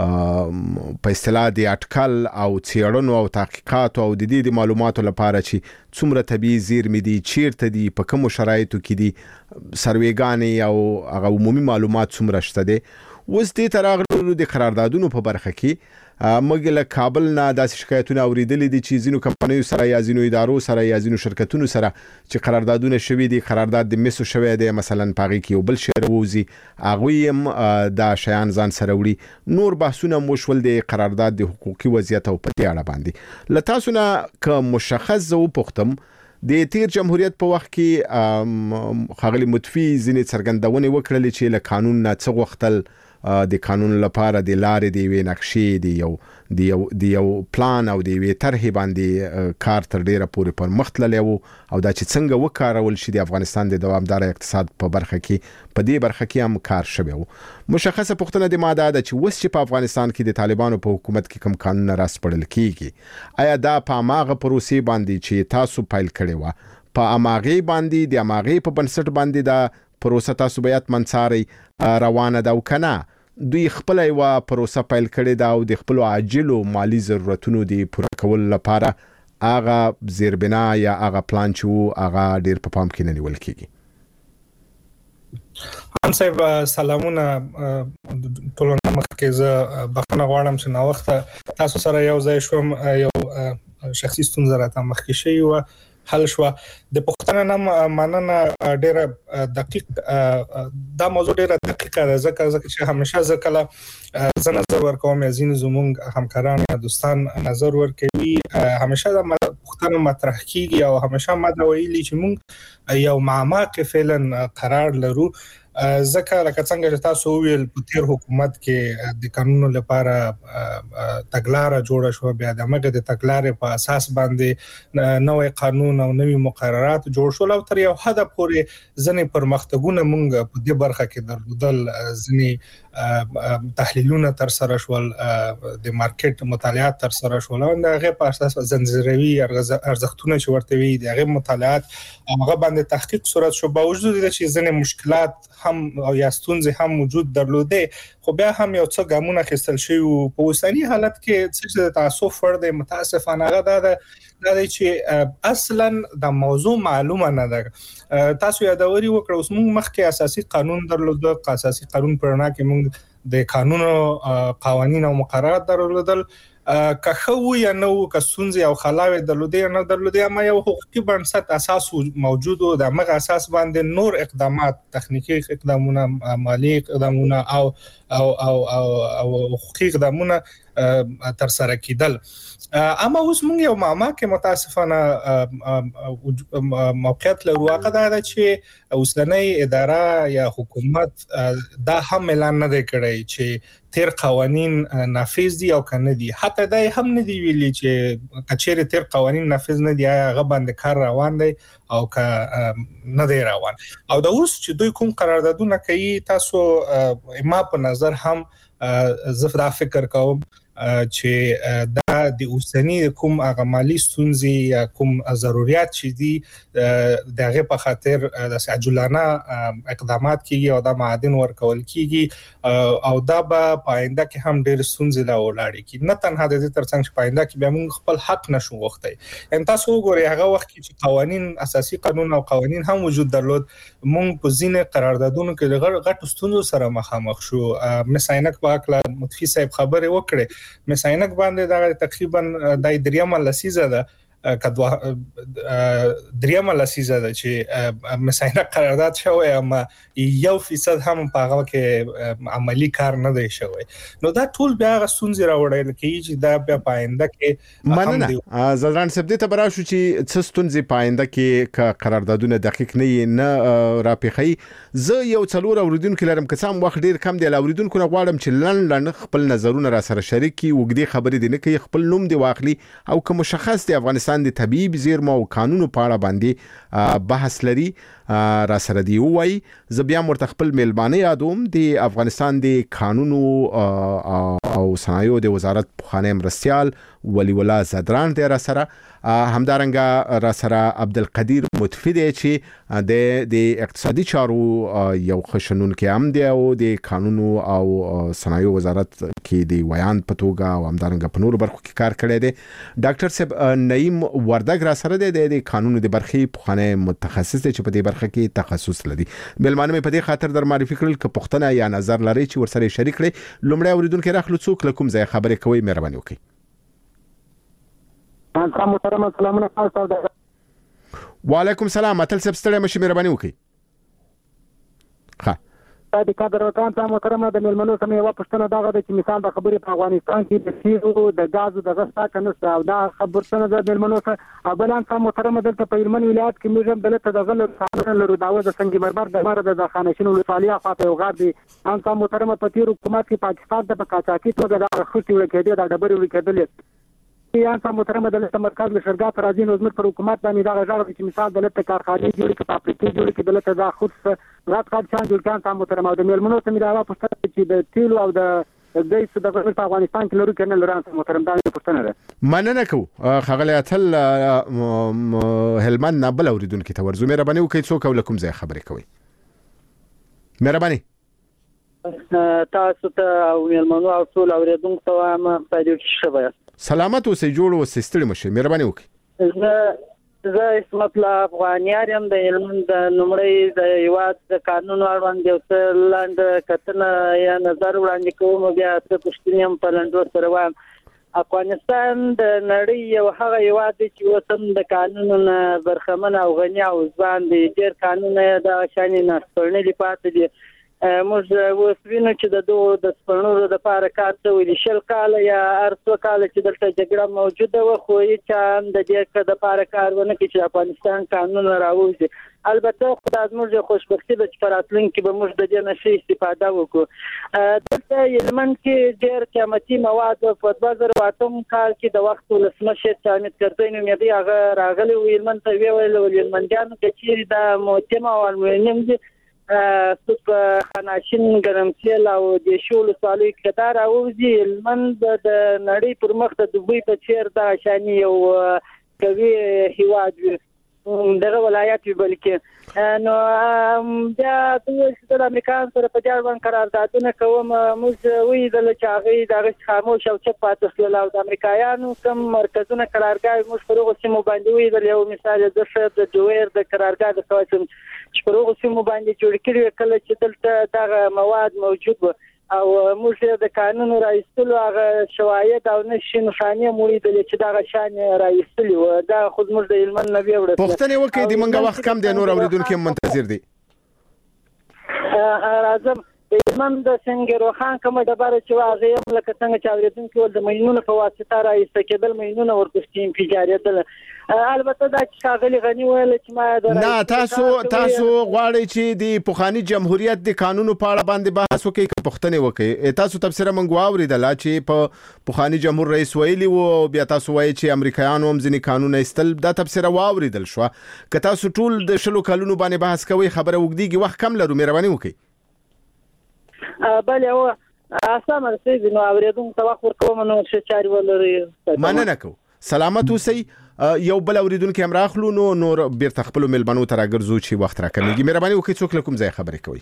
په اصطلاح د اټکل او څېړنو او تحقیقاتو او د دې د معلوماتو لپاره چې څومره طبیعي زیرمې دي، چیرته دي، په کومو شرایطو کې دي، سروېګانې او هغه عمومي معلومات څومره شته دي. اوس دې ته راغلو د قراردادونو په برخه کې موږ له کابل نه داسې شکایتونه اورېدلي دي چې ځینو کمپنیو سره یا ځینو ادارو سره یا ځینو شرکتونو سره چې قراردادونه شوي دي، قرارداد د مسو شوی دی، مثلا په هغې کې یو بل شی راووځي، هغوی هم دا شیان ځان سره وړي. نور بحثونه هم وشول د قرارداد د حقوقي وضعیت او په دې اړه باندې. له تاسو نه که مشخص زه وپوښتم، د تیر جمهوریت په وخت کې ښاغلي مطفي ځینې څرګندونې وکړلې چې له قانون نه څه غوښتل، د قانون لپاره د لارې د یوې نقشې د یو د یو د یو پلان او د یوې طرحې باندې کار تر ډیره پورې پر مخ تللی و، او دا چې څنګه وکارول شي د افغانستان د دوامداره اقتصاد په برخه کې، په دې برخه کې هم کار شوی و. مشخصه پوښتنه د ما دا ده چې اوس چې په افغانستان کې د طالبانو په حکومت کې کوم قانونونه راسپړل کیږي، آیا دا په هماغه پروسې باندې چې تاسو پیل کړې وه، په هماغې باندې د هماغې په بنسټ باندې دا پروسه تاسو باید منڅارئ روانه ده او که نه دوی خپله یوه پروسه پیل کړې ده او د خپلو عاجلو مالي ضرورتونو د پوره کولو لپاره هغه زیربنا یا هغه پلان چې و هغه ډېر په پام کې نه نیول کېږي؟ هم صاحب سلامونه. ټولو نه مخکې زه بخښنه غواړم چې ناوخته تاسو سره یو ځای شوم. یو شخصي ستونزه راته مخکې شوې وه، حل شوه. د پوښتنه نه مننه. ډېره دقیق دا موضوع ډېره دقیقه ده، ځکه ځکه چې همیشه زه کله زه نظر ورکوم یا ځینې زموږ همکاران یا دوستان نظر ورکوي، همیشه دا پوښتنه مطرح کېږي او همیشه ما دا ویلي چې موږ یو معماق فعلا قرار لرو. ځکه لکه څنګه چې تاسو وویل په تیر حکومت کې د قانونو لپاره تګلاره جوړه شوه، بیا د همغې د تګلارې په اساس باندې نوی قانون او نوي مقررات جوړ شول او تر یو حده پورې ځینې پرمختګونه موږ په دې برخه کې درلودل. ځینې تحلیلونه ترسره شول، د مارکیټ مطالعات ترسره شول او د هغې په اساس ځنځیروي ارزښتونه چې ورته وي د هغې مطالعات هغه باندې تحقیق صورت شو. باوجود د چې ځینې مشکلات هم او یا ستونزې هم وجود درلودې، خو بیا هم یو څه ګامونه اخیستل شوي وو. په اوسني حالت کې څه چې د تعصف وړ دی متاسفانه هغه دا ده دا دی چې اصلا د موضوع معلومه نه ده. تاسو یادوري وکړه اوس موږ مخکې اساسي قانون درلوده، اساسي قانون په رڼا کې موږ د قانونو قوانین او مقررات درلودل، که ښه وو یا نه وو، که ستونزې او خلاوې درلودې یا نه درلودې، اما یو حقوقي بنسټ اساس موجود و. د همغه اساس باندې نور اقدامات، تخنیکي اقدامونه، مالي اقدامونه او او او او حقوقي اقدامونه ترسره کېدل. اما اوس موږ یو معما کې متاسفانه موقعیت لرو، هغه دا ده چې اوسنۍ اداره یا حکومت دا هم اعلان نه دی کړی چې تیر قوانین نافذ دي او کنه دي. حتی دا هم نه دی ویلي چې کچېره تیر قوانین نافذ نه دي، هغه باندې کار روان دی او که نه دی روان. او دا اوس چې دوی کوم قراردادونه کوي، تاسو ما په نظر هم زه دا فکر کوم چې دا د اوسنی کوم هغه مالی ستونزې یا کوم ضرورت چې دي دغه په خاطر د عاجلانه اقدامات کیږي او د معادن ورکول کیږي او دا به پاینده کې هم ډېر ستونزې لا ولاړې کی نه تنها د دې ترڅنګ چې پاینده کې به موږ خپل حق نشو غوښتي ان تاسو وګورئ هغه وخت چې قوانين اساسي قانون او قوانين هم وجود درلود موږ په ځینې قراردادونو کې د غټ ستونزو سره مخامخ شو مساینک باکله متفی صاحب خبره وکړه مساینک باندې دا تقریبا د دریمه لسیزه ده کدوا دریمه لسیزه ده چې مساینک قرارداد شوی اما یو فیصد هم په هغه کې عملی کار نه دی شوی نو دا ټول بیا غسونځ راوړل کیږي چې دا بیا پاینده کې مننه زدران سب دې ته برا شو چې څه ستونزې پاینده کې قراردادونه دقیق نه نه راپیخي زه یو څلور اوریدونکو لرم که سم وخت ډیر کم دی اوریدونکو نه غواړم چې لن لن خپل نظرونه را سره شریک کی وګړي خبرې دي نه کوي خپل نوم دی واخلي او کوم مشخص دی افغانستان د طبيب زیرمو او قانونو په اړه باندې بحث لري را سره دی وای ز بیا مرتخپل میلمانه یادوم د افغانستان د قانونو او صنایعو د وزارت خانه مرستيال ولی ولا زدران د را سره همدارنګه را سره عبدالقدیر متفی دی چې د د اقتصادي چارو یو خشنون کې هم دی او د قانونو او صنایعو وزارت کې دی ویان پتوګه او همدارنګه په نور برخو کې کار کړی دی ډاکټر صاحب نعیم وردګ را سره دی د قانونو د برخې په خانه متخصص دی چې په دې برخه کې تخصص لري ملمانه په دې خاطر در معرفي کړل ک پښتنه یا نظر لري چې ورسره شریک کړي لومړی اوریدونکو راخلو څوک لکم ځای خبرې کوي مهرباني وکړئ السلام محترم سلامونه تاسو ته وعلیکم السلام اتل سب ستړي مشه مهرباني وکړئ ها د قدر وطن ته محترم د ملمنو سم یو پښتنه دغه د مثال د خبرې په افغانستان کې د سیرو د غازو د غستا کنه او دا خبرتنه د ملمنو ته بلان ته محترم دلته په هلمند ولایت کې موږ دلته د غل قانون لرو داوه د سنگ مرمر د مر د خانشین ولسوالیه خاطه یو غار دي ان ته محترم په تیر حکومت کې پاکستان د بقاچاکی توګه د خښتي ورکېده د ډبرې ورکېدل یا سم محترم دلته مرکز لشرګا پر ازین عظمت پر حکومت باندې دا غږ چې مثال دلته کارخانه جوړ کړي په پریکټ جوړ کړي دلته دا خود غټ غټ چان جوړ کړي سم محترم د ملمنو سم دا پښتنه چې د تیلو او د دې څه د افغانستان کې لرو کنه لران سم محترم دا پښتنه ده مننه کو خغلی اتل هلمند نه بل اوریدونکو ته ورزو مهرباني وکړئ څوک ولکم ځای خبرې کوي مهرباني تاسو ته او ملمنو او ټول اوریدونکو ته هم پدې کې شبه سلامت اوسې جوړ اوسې ستړي مشه مهرباني وکړئ زه زه اسمت الله افغانیار یم د هلمند نومړی د هیواد د قانون اړوند یو څه لاندې کتنه یا نظر وړاندې کوم بیا څه پوښتنې هم په لنډو سره وایم افغانستان د نړۍ یو هغه هیواد دی چې وسم د قانونونو برخمن او غني او ځوان دی ډېر قانونونه د شانې نسپړنې پاتې دي موږ وسوینو چې د دوه د سپړنو د لپاره کار کوي شل کال یا ارڅو کال چې دلته جګړه موجوده و خو چې د دې د لپاره کار ونه کوي چې افغانستان قانون راوځي البته خدای زموږ خوشبختي د چراتلون کې به موږ د دې نشي استفاده وکړو دلته هلمند کې ډېر قیمتي مواد په دوه زره اتم کال کې د وخت ولسمشر حامد کرزي نومېدی هغه راغلی هلمند ته ویل هلمندیانو چې دا موتم او المونیم دي سوپ خناشین ګرمسیل او د شول سوالي کدار او زی هلمند د نړۍ پر مخ د دوی په چیر دا شانی یو کوي هیواد دغه ولایت بلکې نو بیا د امریکا سره په ځای باندې قراردادونه کوم موږ وی د لچاغي د خاموش او چپ پاتې له د امریکایانو کوم مرکزونه قرارداد موږ پرغه سیمو باندې وی د یو مثال د شپ د جویر د قرارداد خاصم چې پرغه سیمو باندې جوړ کړي کله چې دلته دغه مواد موجود و او موږ د قانون رئیسلو هغه شواهد او نشي نشانه موري د چې دغه شان رئیسلو دا خود موږ د علم نبی وړه پښتنه وکي د منګه وخت کم دی نور اوریدونکو منتظر دي راځم علم د څنګه روخان کوم د بار چې واغې هم لکه څنګه چې اوریدونکو د مینونو په واسطه رئیس کېدل مینونو ورپسې انفجاریدل البته دا چې شاغلی غنی ویل چې ما د نه تاسو تاسو غواړئ چې د پوخانی جمهوریت د قانونو په اړه باندې بحث وکړئ پښتنه وکړئ تاسو تفسیر منغوا اوریدل چې په پوخانی جمهور رئیس ویلی وو بیا تاسو وایي چې امریکایانو هم ځینې قانون ایستل دا تفسیر واوریدل شو که تاسو ټول د شلو کلونو باندې بحث کوئ خبره وګديږي وخت کم لرو مهرباني وکړئ بله اسانه سي نو اوریدون توخر کوم نو څه چاري ولري مننه کو سلامت اوسئ یو بل اوریدونکو هم راخلو نو نور بیرته خپل ملمنو تر راګرځو چې وخت راکړي مهرباني وکړئ څوک کوم ځای خبرې کوي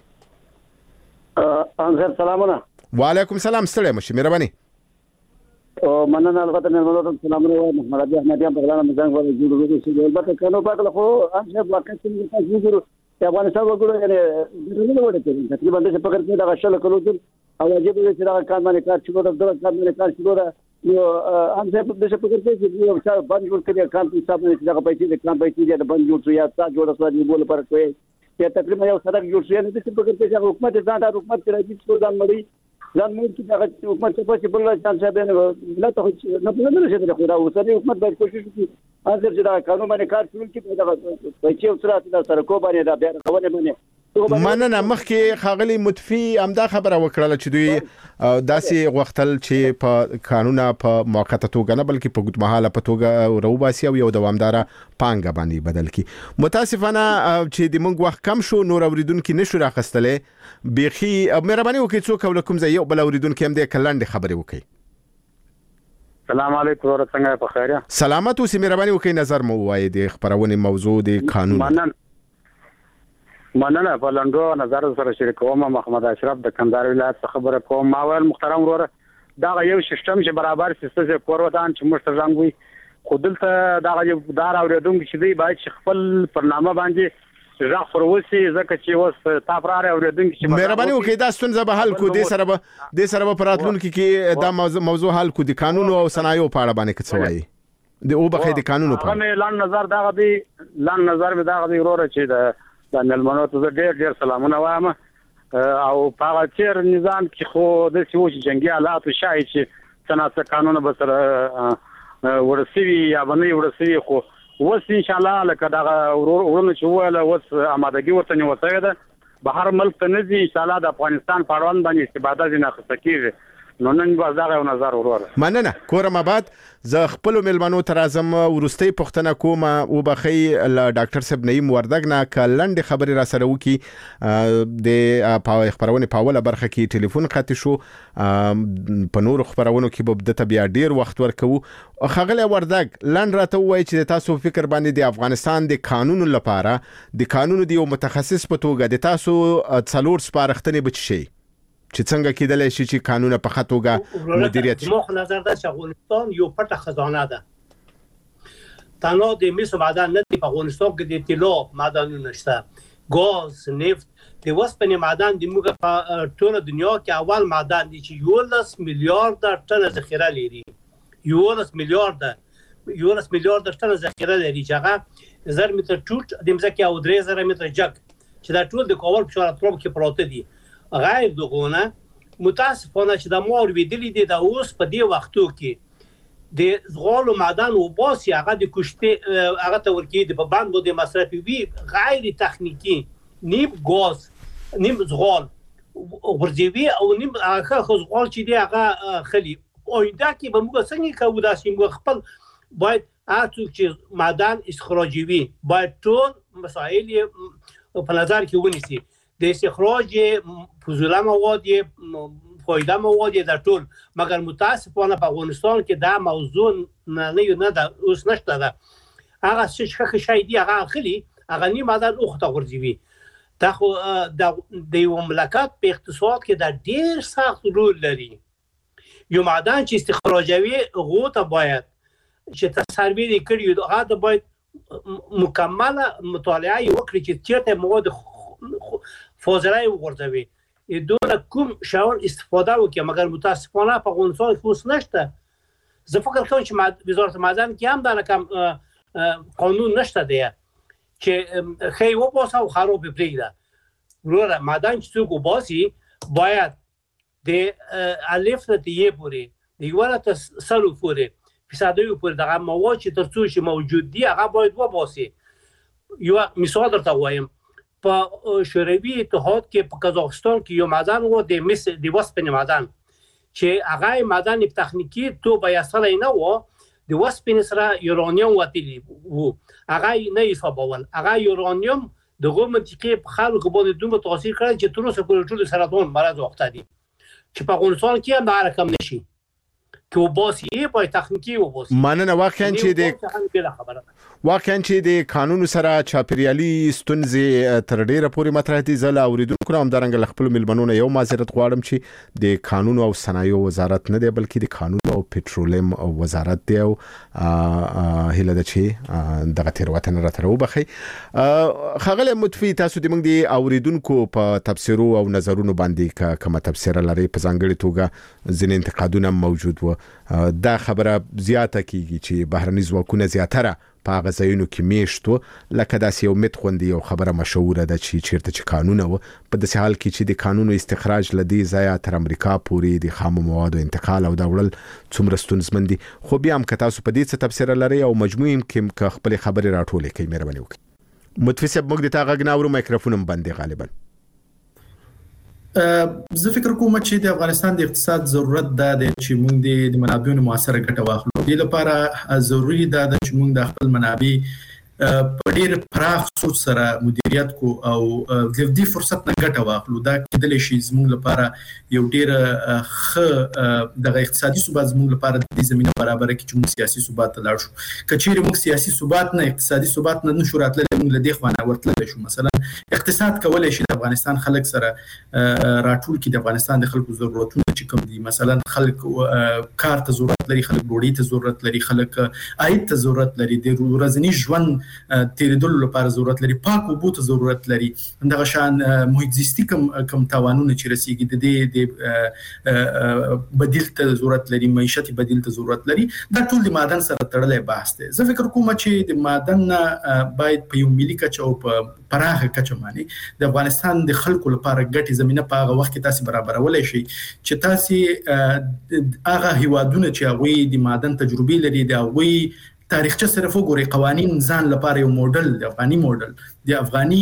انصر سلامونه وعلیکم سلام ستړي مشه مهرباني او مننه البته ملمنو سلامونه محمد ابي احمد یم په غلام مزنګ ولې جوړو چې البته کنو پاتله خو انځه واقع څنګه تاسو ګورو چې افغانستان وګورو یعنی نه وړي چې تقریبا د څه پکړ کې دا شل کلو او واجب دي چې دا کار باندې کار شروع ده دا کار باندې کار شروع ده نو هم څه په څه پکړ کې چې یو څه باندې جوړ کړی کار په حساب نه چې دا پیسې د کار پیسې د باندې جوړ شو یا تا جوړ شو دی بوله پر کوي چې تقریبا یو سړک جوړ شو نه د څه پکړ کې چې حکومت ځان ته حکومت کوي چې ځان مړي ځان مړي چې دا حکومت څه په بل ځان څه به نه ته نه په نه شي دا خو دا حکومت باید کوشش وکړي اگر چې دا قانون باندې کار شروع کړي دا پیسې او سره د سرکو باندې دا بیا خبره باندې مننه مخکې خاغلی متفی امدا خبره وکړه چې دوی داسې غوښتل چې په قانونا په موقته توګه نه بلکې په ګډمحاله په توګه روباسي او یو دوامدار پانګه باندې بدل کی متاسفانه چې د موږ وخت کم شو نور اوریدونکو نشو راخستلې بيخي مهرباني وکړئ څوک ولکم زه یو بل اوریدونکو هم د کلند خبرې وکړي سلام علیکم ورحمت په خیره سلامت اوسې مهرباني وکړئ نظر مو وایي د خبرونه موضوع د قانون مننه مننه په لندو نظر سره شریکوم محمد اشرف د کندهار ولایت خبره کوم ماول محترم وروره دا یو سیستم چې برابر سیستم چې کوروتان چې مشترک وي خودلته دا یو دار اوریدونکو چې دی باید خپل برنامه باندې ځخ فروسي ځکه چې اوس تافراره اوریدونکو چې مهرباني وکړئ دا ستونزه به حل کو دي سره به د سره به پراتلونکو کې دا موضوع حل کو دي قانون او صنایع په اړه باندې څه وایي د او بخې د قانون په اړه لان نظر دا غدي لان نظر به دا غدي وروره چې دا د نلمنو ته ډېر ډېر سلامونه وایم او په هغه چیر نظام کې خو د سیوش جنگي حالات شای چې څنګه قانون به سره ورسوي یا باندې ورسوي خو وس ان شاء الله لکه دا ورونه چې وله وس آمادګي ورته نیوسه ده بهر ملک ته نزي ان شاء الله د افغانستان پروان باندې استفاده نه خصکیږي نو نن به دا یو نظر وروره مننه کورم آباد زه خپل ملمنو تر اعظم ورستي پښتنه کوم او بخي ل ډاکټر صاحب نعیم وردګ نه کلند خبري را سره وکي د پاو خبرونه پاوله برخه کې ټلیفون قطع شو په نور خبرونو کې به د طبيعه ډیر وخت ورکو خغله وردګ لند راته وای چې تاسو فکر باندې د افغانستان د قانون لپاره د قانون دی متخصص په توګه د تاسو څلور سپارښتنې بچي چې څنګه کېدلی شي چې قانون په خاطوګه مدیریت شي مخ نظر ده چې افغانستان یو پټه خزانه ده تنها د مس معدن نه دی په افغانستان کې د طلا معدنونه شته ګاز نفت د وسپنې معدن د موږ په ټول دنیا کې اول معدن دي چې یولس میلیارډ ټن ذخیره لري یولس میلیارډ یولس میلیارډ ټن ذخیره لري چې هغه زر متر ټوټ د مځکې او درې زره متر جګ چې دا ټول د کابل په شاړه کې پروت دي غیر دغونه متاسفانه چې د مور ویدلې دي د اوس په دی وختو کې د زغال او معدن او باسي هغه د کوشته هغه ته ورکی د باندې د مصرفي وی غیر تخنیکی نیم ګاز نیم زغال ورځوي او نیم هغه زغال چې دی هغه خلی اوینده کې به موږ څنګه کوو دا چې خپل باید اته چې معدن استخراجوي باید ټول مسائل په نظر کې ونیسي د استخراج فضوله مواد فایده مواد در ټول مګر متاسفانه په افغانستان کې دا موضوع نه نه ده اوس نشته ده هغه څه شي دی هغه خلی هغه نیم معدن اوخته ورځوي دا خو د یو مملکت په اقتصاد کې دا ډیر سخت رول لري یو معدن چې استخراجوي هغه ته باید چې تصویر کړی هغه ته باید مکمله مطالعه وکړي چې چیرته مواد فاضله وګرځوي دوی کوم شاور استفاده وکړي مګر متاسفانه په افغانستان کې اوس نشته زه فکر کوم چې وزارت معدن کې هم دا کوم قانون نشته دی چې خی و باسه او خراب پرېږده وروره معدن چې څوک وباسي باید د الف ته یې پورې د یو ته سلو پورې فیصدي پورې دغه مواد چې تر څو چې موجود دي هغه باید وباسي یو مثال درته وایم په شوروي اتحاد کې په قزاقستان کې یو معدن و د مس د وسپنې معدن چې هغه معدن تخنیکی تو به اصل نه و د وسپنې سره یورانیوم وتلی وو هغه نه حسابول هغه یورانیوم دغه منطقې په خلکو باندې دومره تاثیر کړی چې تر اوسه پورې ټول سرطان مرض وخته دي چې په افغانستان کې هم دا رقم نشي کې وباسي په تخنیکی وباسي مننه. واقعا چې د واقعا چې د قانون سره چاپیریالي ستونزې تر ډیره پورې مطرح دي. زله اوریدونکو هم درنګ خپل ملمنونه یو معذرت غواړم چې د قانون او صنایع وزارت نه دی بلکې د قانون او پټرولیم وزارت دی او هله د چې دغه تیروتنه راته وبخي. خغله متفي تاسو د موږ د اوریدونکو په تفسیرو او نظرونو باندې کومه تفسیر لري په ځانګړي توګه ځین انتقادونه موجود و. دا خبره زیاته کیږي چې بهرني ځواکونه زیاتره په غزاینو کې میشتو لکه داسې یو مت خوندي او خبره مشهوره ده چې چیرته چې قانون و په داسې حال کې چې د قانون استخراج لدی ځای تر امریکا پورې د خام موادو انتقال او داول څومره ستونزمن دي. خو بیا هم که تاسو په دې څه تفسیر لري او مجموعي کې خپل خبرې راټولې کوي مهرباني وکړئ. متفسب موږ د تا غږ ناورو مایکروفون هم بندي غالبا. زه فکر کوم چې د افغانستان د اقتصاد ضرورت ده چې موږ د منابعونو موثره ګټه واخلو. دې لپاره ضروری ده چې موږ د خپل منابع په ډېر پراخ سوچ سره مدیریت کو او د دې فرصت نه ګټه واخلو. دا کېدلی شي زموږ لپاره یو ډېر ښه د اقتصادي ثبات زموږ لپاره د زمينه برابر کړي چې موږ سیاسي ثبات ته لاړ شو. کچېرې موږ سیاسي ثبات نه اقتصادي ثبات نه نشو راتللی موږ له دې خوانه ورتللی شو. مثلا اقتصاد کولای شي د افغانستان خلک سره راټول کړي د افغانستان د خلکو ضرورتونه چې کوم دي. مثلا خلک کار ته ضرورت لري، خلک ډوډۍ ته ضرورت لري، خلک عاید ته ضرورت لري، د ورځني ژوند تیرېدلو لپاره ضرورت لري، پاک اوبو ته ضرورت لري، دغه شان محیط زیستی کم کم توانونه چې رسیږي د دې د بدیل ته ضرورت لري، معیشت بدیل ته ضرورت لري. دا ټول د معدن سره تړلې بحث دی. زه فکر کوم چې د معدن باید په یو ملي کچه او په پراخه کچه باندې د افغانستان د خلکو لپاره ګټي زمينه په هغه وخت کې تاسو برابرولای شي چې تاسو هغه هیوادونه چې هغه د معدن تجربه لري د هغه تاریخچه صرف وګوري، قوانين ځان لپاره یو موډل د افغاني موډل د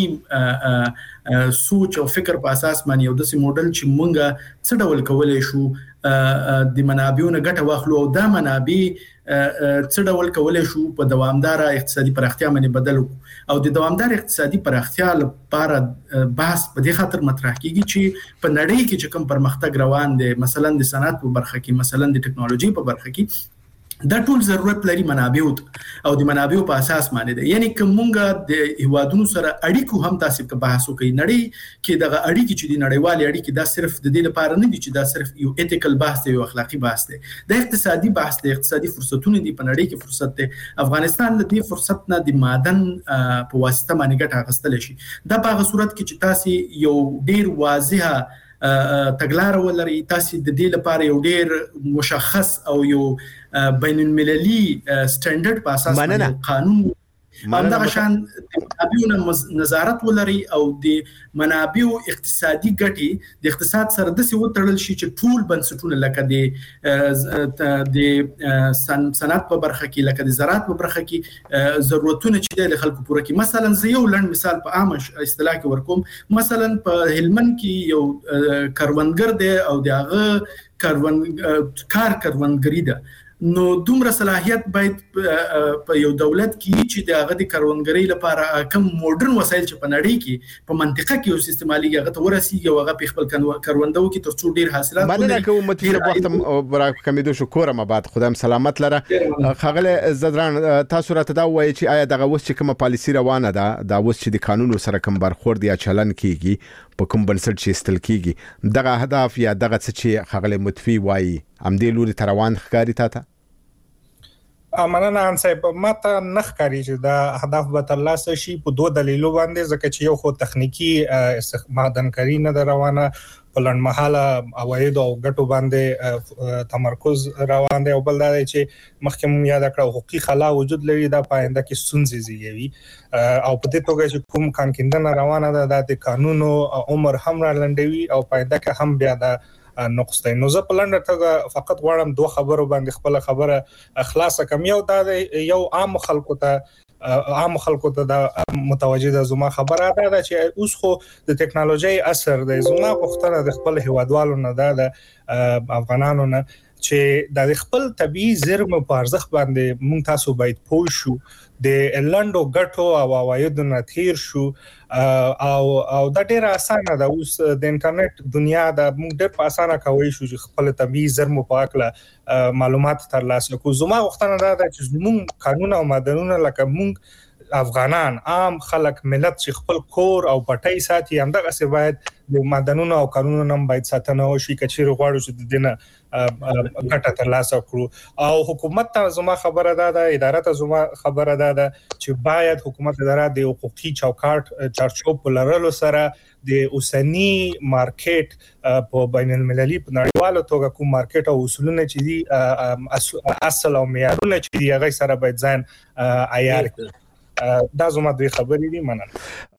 افغاني سوچ او فکر په اساس باندې یو داسې موډل چې مونږه څه ډول کولای شو د منابعونو ګټه واخلو او دا منابع څه ډول کولای شو په دوامدار اقتصادي پراختیا باندې بدل او د دوامدار اقتصادي پراختیا لپاره بحث په دې خاطر مطرح کیږي چې په نړۍ کې چې کوم پرمختګ روان دی، مثلا د صنعت په برخه کې، مثلا د ټکنالوژي په برخه کې، دا ټول ضرورت لري منابع او د منابع په اساس باندې ده. یعنی کومګه د هیوادونو سره اړیکو هم تاسو په بحث وکړي. نړۍ کې دغه اړیکې چې د نړیوالې اړیکې دا صرف د دې لپاره نه دي چې دا صرف یو ایتیکل بحث دی، یو اخلاقی بحث دی، د اقتصادي بحث دی، اقتصادي فرصتونه دي په نړۍ کې فرصت دی. افغانستان د دې فرصت نه د معدن په واسطه باندې ګټه اخیستل شي. دا په هغه صورت کې چې تاسو یو ډیر واضحه تګلار ولري، تاسو د دې لپاره یو ډیر مشخص او یو بین المللي سټانډرډ په اساس باندې قانون همدغه شان منابعونو نظارت ولري او د منابعو اقتصادي ګټي د اقتصاد سره د سی وتړل شي چې ټول بنسټونه لکه د د صنعت په برخه کې، لکه د زراعت په برخه کې ضرورتونه چې د خلکو پوره کړي. مثلا زه یو لنډ مثال په عام اصطلاح کې ورکوم. مثلا په هلمند کې یو کاروانګر دی او دغه کاروان کار کاروانګری ده، نو دومره صلاحیت باید په یو دولت کې چې د هغه د کاروانګری لپاره کوم موډرن وسایل چې په نړۍ کې په منطقه کې یو سیستمالي هغه ته ورسیږي او هغه په خپل کاروندو کې تر څو ډیر حاصلات باندې کوم متیر وخت برا کمیدو شکر ما بعد خدام سلامت لره. خغله زدران تاسو راته دا وایي چې آیا دغه وس چې کومه پالیسی روانه ده، دا وس چې د قانون سره کوم برخورد یا چلن کیږي په کوم بنسټ چې استل کیږي، دغه هدف یا دغه څه چې خغله متفي وایي ام دې لوري تروان ښکاری تا ته؟ امانه ان صاحب ماته نخ کاری چې دا اهداف به ترلاسه شي په دوه دلیلو باندې، ځکه چې یو خو تخنیکی معدن کاری نه روانه، په لنډمحاله عواید او ګټو باندې تمرکز روان دی، او بل دا چې مخکې یاد کړو حقوقي خلا وجود لري، دا پاینده کې ستونزې زیږوي او په دې توګه چې کوم قانون کیندنه روانه ده د قانونو عمر هم را لنډوي او پاینده کې هم بیا دا نقص دی. نو زه په لنډه توګه فقط غواړم دوه خبرو باندې خپل خبره خلاصه کم. یو دا یو عام خلکو ته عام خلکو ته دا متوجه ده زما خبره ده چې اوس خو د ټکنالوژي اثر دی. زما پښتنه د خپل هیوادوالو نه ده د افغانانو نه چې د خپل طبيعي زیرمو په ارزښت باندې موږ تاسو باید پوه شو د لاندو ګټو او عوایدو نه تیر شو او او دا ډیره اسانه ده اوس د انټرنیټ دنیا د موږ ډېر په اسانه کوي شو چې خپل طبيعي زیرمو په اړه معلومات ترلاسه کړو. زما غوښتنه ده چې زموږ قانون او معدنونه لکه موږ افغانان عام خلک ملت چې خپل کور او پټي ساتي همدغه څه باید د معدنونو او قانونونو هم باید ساتنه وشي کچېر غواړو چې د دینه ګټه ترلاسه کړو او حکومت ته زما خبره ده د اداره ته زما خبره ده چې باید حکومت اداره د حقوقي چوکاټ چارچوب لرلو سره د اوسنی مارکیټ په بین المللي په نړیواله توګه کوم مارکیټ او اصولونه چې دي اصل او معیارونه چې دي هغه سره باید ځان عیار کړي. دا زما دوی خبرې دي. مننه.